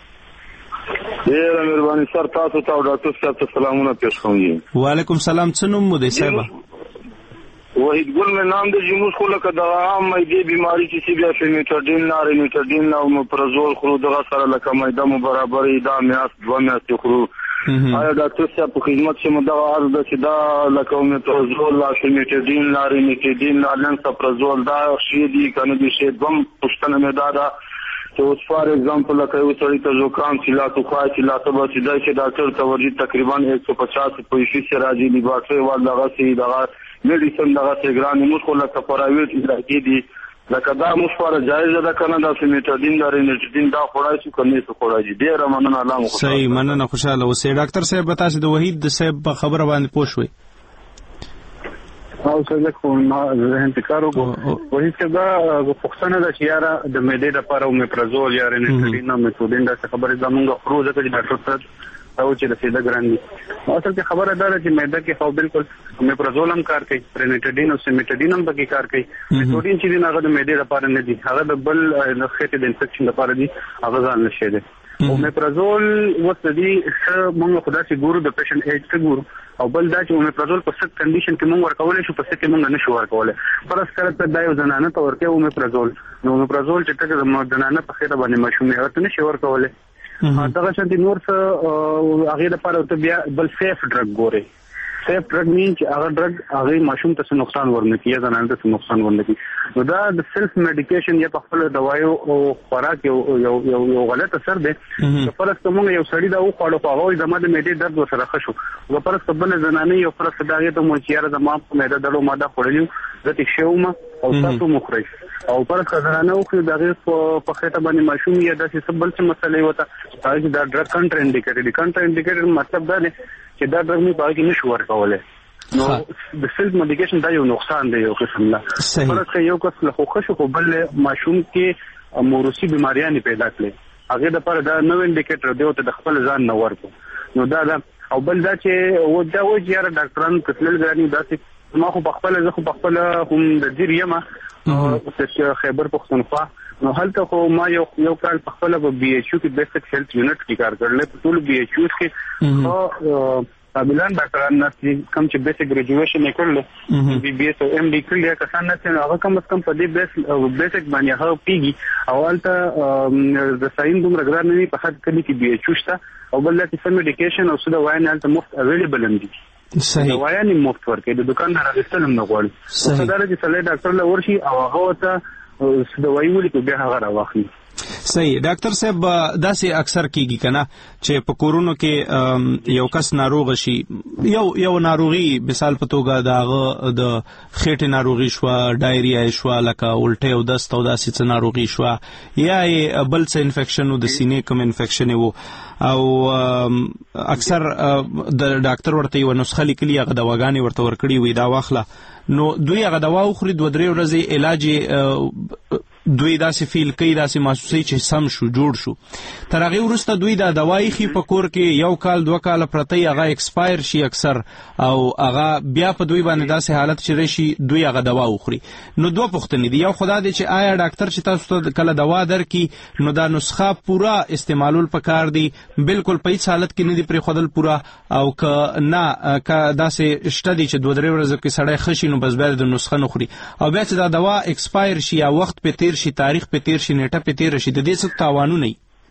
ډیره مهرباني سر تاسو ته او ډاکټر صاحب ته سلامونه پیش کوم وعلیکم سلام څه نوم مو دی صاحب وحید ګل مې نام دی جموس خو لکه د عام مېدې بیماری چې سی بیا فیمیټاډین نه ریمیټاډین نه او پرزول خورو دغه سره لکه مېده مو برابرې دا میاست دوه میاستې خورو آیا ډاکټر صاحب په خدمت کې مو دا عرض ده چې دا لکه اومیپرازول لاسیمیټیډین لارینیټیډین لانسپرازول دا شی دي کنه دي شی دوم پښتنه مې دا دا چې اوس فار ایگزامپل لکه یو سړی ته زکام چې لا تو خای چې لا ته بچی دا چې ډاکټر ته ورجی تقریبا ایک سو پچاس پیسې سره راځي دی باټري وال دغه سي دغه میډیسن دغه سي ګران موږ خو لکه پرایویټ ادارې دي لکه دا مشوره جایز ده کنه دا سیمیټیډین دا رینیټیډین دا خوړای شي کنه څه خوړای دي ډیر مننه الله مو صحیح مننه خوشاله اوسې ډاکټر صاحب تاسو د وحید صاحب خبره باندې پوښوي او څه خو ما ذهن تکارو وحید صاحب دا پښتنه د چیاره د مېدې لپاره اومیپرازول یا رینیټیډین نو میټودین دا خبره زمونږ خرو ده چې ډاکټر صاحب او چې د سیده ګران دي اصل کې خبره ده چې مېده کې خو بالکل اومیپرازول هم کار کوي رینیټیډین او سیمیټیډین هم پکې کار کوي میټودین چې هغه د مېدې لپاره نه دي هغه د بل د خېټې د انفیکشن لپاره دي هغه ځان نشي دي اومیپرازول وسدي موږ خدای چې ګورو د پیشنټ ایج ته ګورو او بل دا چې اومیپرازول په ست کنډیشن کې موږ ورکولای شو په ست کې موږ نه شو ورکولای پرس کړه ته دا یو زنانه ته ورکه اومیپرازول نو اومیپرازول چې ته د زنانه په خېټه باندې ماشومې ورته نشي ورکولای دغه شانتي نور څه هغه لپاره ته بیا بل سیف ډرګ ګوري سیف ډرګ مين چې هغه ډرګ هغه ماشوم ته نقصان ورنه کیږي زنانه ته نقصان ورنه کیږي نو دا د سیلف میډیکیشن یا په خپل دوايو او خوراک یو یو یو یو غلط اثر دی فرض کوم یو سړی دا وخوړو په هغه د ماده مېدې درد وسره خشو نو فرض کبل زنانه یو فرض داغه ته مو چیرې د ما په مېده دلو ماده خورلیو د تښوم او تاسو مخري او فرض زنانه خو داغه په خېټه باندې ماشوم یا د څه بل څه مسلې وته چې دا ډرګ کنټر انډیکیټډ کنټر انډیکیټډ مطلب دا دی چې دا ډرګ نه باندې نشو ورکولای نو د سیلف میډیکیشن دا یو نقصان دی یو قسم لا فرض کې یو کس له خوښ شو بل ماشوم کې موروثي بیماریاں پیدا کړي هغه د پر دا نو انډیکیټر دی او د خپل ځان نه ورکو نو دا دا او بل دا چې و دا و چې ډاکټران کتل غاني دا چې ما خو په خپل زه خو په خپل هم د ډیریما او خیبر پختونخوا نو هلته خو ما یو یو کال په خپل په بي ایچ یو کې بیسیک هیلث یونټ کې کار کړل په ټول بي ایچ یو کې او قابلان ډاکټران نه کوم چې بیسیک ګریجویشن یې کړل بي بي ایس او ایم ډي کړل کسان نه چې هغه کوم کم په دې بیس بیسیک باندې هغه پیږي او هلته د ساين دومره ګران نه په حد کې کې بي ایچ یو شته او بل چې سم میډیکیشن او سودا واین هلته مفت اویلیبل هم دي صحیح دا واین مفت ورکې د دکان نه راغستل هم نه غواړي صحیح دا چې سړی ډاکټر له ورشي او هغه ته سودا وايي ولې په بیا هغه راوخلي صحیح ډاکټر صاحب داسې اکثر کیږي کنه چې په کورونو کې یو کس ناروغ شي یو یو ناروغي مثال په توګه داغه د خېټې ناروغي شو ډایریا شو لکه الټه او دست او داسې څه ناروغي شو یا بل څه انفیکشن او د سینې کوم انفیکشن وو او اکثر د ډاکټر ورته یو نسخه لیکلي هغه دواګانې ورته ورکړي وي دا واخله نو دوی هغه دوا خوري دوه درې ورځې علاج دوی داسې فیل کوي داسې محسوسي چې سم شو جوړ شو تر هغه وروسته دوی دا دوايي خي په کور کې یو کال دوه کال پرته هغه ایکسپایر شي اکثر او هغه بیا په دوی باندې داسې حالت چې راشي دوی هغه دوا وخوري نو دوه پوښتنې دي یو خدای دې چې آیا ډاکټر چې تاسو ته کله دوا درکې نو دا نسخه پورا استعمالول پکار دي بالکل په هیڅ حالت کې نه دي پرې خودل پورا او ک نه ک داسې شته دي چې دوه درې ورځې کې سړی خشي نو بس بیا د نسخه نه خوري او بیا چې دا دوا ایکسپایر شي یا وخت په تیر شي تاریخ په تیر شي نیټه په تیر شي د دې څه تاوانونه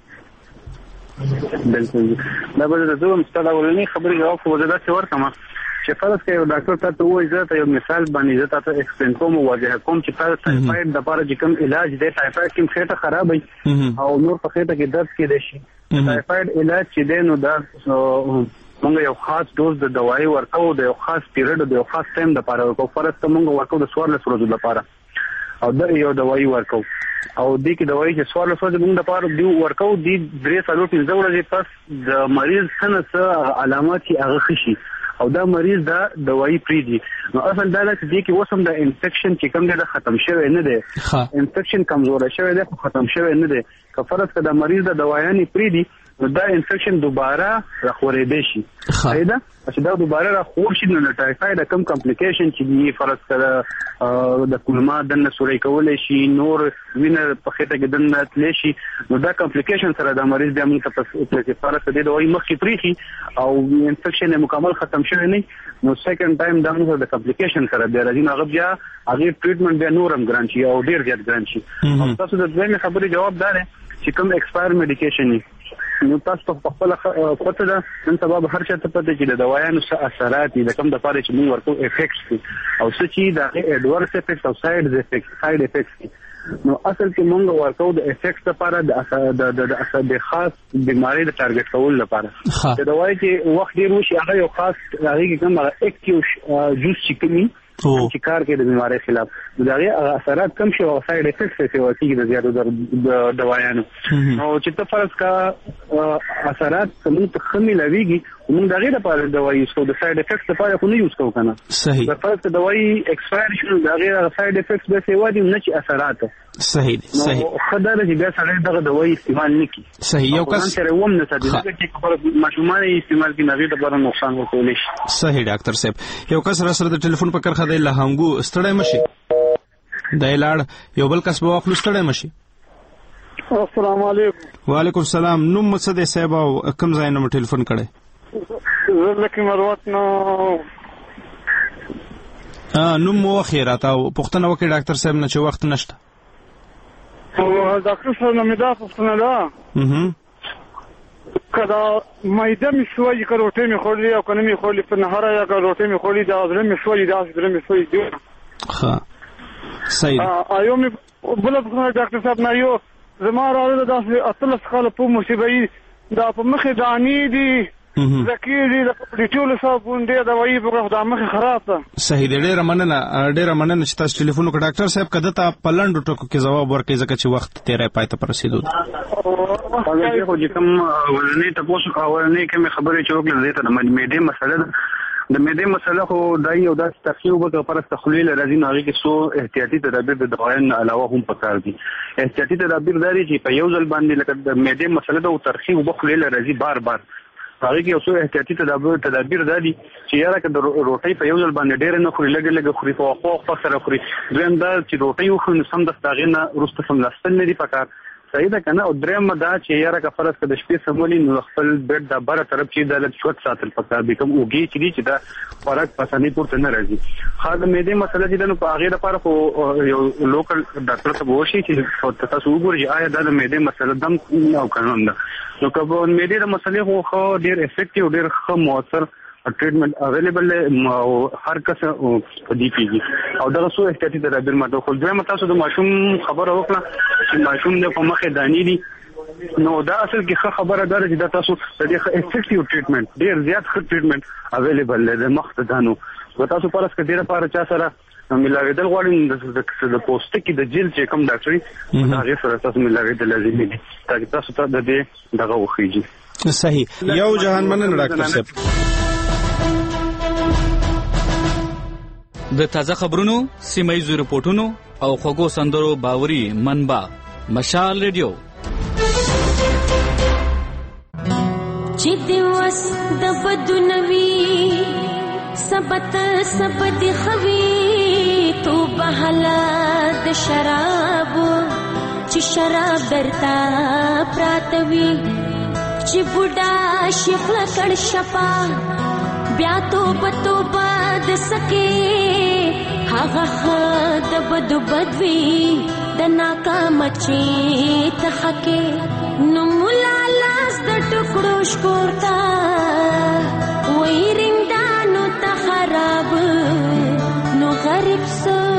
نه بالکل دا به د دوه مستداولني خبرې جواب خو زدا څه ورکم چې فرض کړئ یو ډاکټر ته وایي چې یو مثال باندې زه تاسو ایکسپلین کوم واضح کوم چې تاسو ټایفاید د لپاره چې کوم علاج دی ټایفاید کوم خېټه خرابوي او نور په خېټه کې درد کې دي شي ټایفاید علاج چې دی نو دا موږ یو خاص ډوز د دوايي ورکو د یو خاص پیریډ د یو خاص ټایم لپاره ورکو فرض ته موږ ورکو د څوارلس ورځې لپاره او دا یو دوايي ورکو او دې کې دوايي چې څوارلس ورځې موږ لپاره دی ورکو د درې څلور پنځه ورځې پس د مریض څه علامات هغه خشي او دا مریض دا دوايي پریدي نو اصل دا چې دې کې وسم د انفیکشن چې کوم دی ختم شوی نه دی انفیکشن کمزور شوی دی ختم شوی نه دی که فرض کړه د مریض د دوايانې پریدي نو دا انفیکشن دوباره راخورېدې شي خایدا چې دا دوباره راخور شي نو ټایفاید کم کمپلیکیشن چې دی فرض کړه د کولما د نسوري کولای شي نور وینه په خېټه کې دنه تلی شي نو دا کمپلیکیشن سره د مریض د امن ته فرض کړه د وایي مخکې پریخي او انفیکشن مکمل ختم شوی نه نو سیکنډ ټایم دا موږ د کمپلیکیشن سره د راځي هغه بیا هغه ټریټمنټ بیا نورم ګران شي او ډیر زیات ګران شي تاسو د دې خبرې جواب دار چې کوم ایکسپایر میډیکیشن نو تاسو په خپل پته ده نن سبا هر چا ته پته چې د دوايانو څه اثرات دي د کوم د پاره چې موږ ورته افیکټس دي او څه چې د اډورس افیکټس او ساید افیکټس ساید افیکټس نو اصل کې موږ ورته د افیکټس لپاره د د د خاص بیماری د ټارګټ کول لپاره د دوايي چې وخت ډیر وشي هغه یو خاص هغه کې کوم اکټیو جوس چې کوي چې کار کوي د بیماری خلاف دا غي اثرات کم شي او ساید افیکټس څه وایي د زیاتو د دوايانو نو چې ته فرض کا اثرات کوم ته خمي لويږي موږ دا غي لپاره دوايي یوز کوو د ساید افیکټس لپاره خو نه یوز کوو کنه صحیح د فرض دوايي ایکسپایر شو دا غي ساید افیکټس به څه وایي نه چې اثرات صحیح صحیح خدای دې بیا سره دغه دوايي استعمال نکړي صحیح یو کس سره ووم نه ساتي چې خبره مشموله استعمال کې نغې د بار نقصان ورکول شي صحیح ډاکټر صاحب یو کس را سره د ټلیفون په کرخه د لهنګو ستړی مشي د لاړ یو بل کس به واخلو ستړی مشي السلام علیکم وعلیکم السلام نوم څه دی صاحب او کوم ځای نه ټلیفون کړی زه لکه مروت نو ا نوم مو خیرات او پښتنه وکي ډاکټر صاحب نه چې وخت نشته او ډاکټر صاحب نو مې دا پښتنه ده اها کدا مایده می سوي کروټه می خورلي او کنه می خورلي په نهاره یا کروټه می خورلي دا غره می سوي دا غره می سوي دی ها صحیح ایو می بل په ډاکټر صاحب نه یو زما راوړل دا اتلس خاله په مصیبای دا په مخه دانی دي زکی دي د ټیټول صابون دی دا وایي په خدای مخه خراب ده صحیح دی ډېر مننه ډېر مننه چې تاسو ټلیفون وکړ ډاکټر صاحب کده ته پلند ټکو کې جواب ورکړي ځکه چې وخت تیرې پای ته رسیدو هغه خو چې کوم ولني تاسو اولنې کوم خبرې چې وکړل زه ته د معدې مسله د معدې مسله خو دای یو داسې تخیل وکړ پر تخلیل راځي نو هغه کې سو احتیاطي تدابیر د دوايانو علاوه هم پکار دي احتیاطي تدابیر داري چې په یو ځل باندې لکه د معدې مسله د ترخیص وبخلیل راځي بار بار هغه کې اوسو احتیاطي تدابیر تدابیر دادي چې یاره که د روټي په یو ځل باندې ډېر نه خوري لګ لګ خوري په خو خو سره خوري دویم دا چې روټي وخو نو سم د ستاغینه روسته سم لاستل نه دي پکار صحیح ده کنه او دریم دا چې یاره که فرض کړه د شپې سمولي نو خپل بیډ د بره طرف چې د چوت ساتل پکار دي کوم اوږي چې دي چې دا فرق پساني پورته نه راځي خاصه مې دې مسله چې نو په هغه لپاره خو یو لوکل ډاکټر ته وشي چې تاسو وګورئ آیا دا د مې مسله دم او قانون ده نو کوم مې دې مسله خو ډېر افیکټیو ډېر ښه موثر ټریټمنټ اویلیبل او هر کس په دې کېږي او دا څو احتیاطي تدابیر ماته خو دوی متاسو د ماشوم خبره وکړه چې ماشوم د په مخه دانی دي نو دا اصل کې ښه خبره ده چې دا تاسو د دې افیکټیو ټریټمنټ ډېر زیات ښه ټریټمنټ اویلیبل دی مخته دانو تاسو پرس کې ډېر لپاره چا سره ملاویدل غواړي د پوسټ کې د جیل چې کوم ډاکټري دا غي سره تاسو ملاویدل لازمي دي ترڅو تاسو ته د دې دغه وخیږي صحیح یو جهان مننه ډاکټر صاحب د تازه خبرونو سیمایي رپورټونو او خوږو سندرو باوري منبع مشال ریډیو چې دیوس د بدنوي سبت سبد خوي تو بهلا د شراب چې شراب درتا پراتوي چې بوډا شیخلا کړ شپا بیا تو بتو باد سکے هغه د بد بدوي د ناکام چي تحکه نو مولا لاس د ټکړو شکورتا وای رندانو ته خراب نو غریب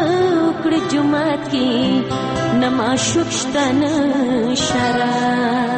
سوکړ جمعات کې نما شوکشتن شراب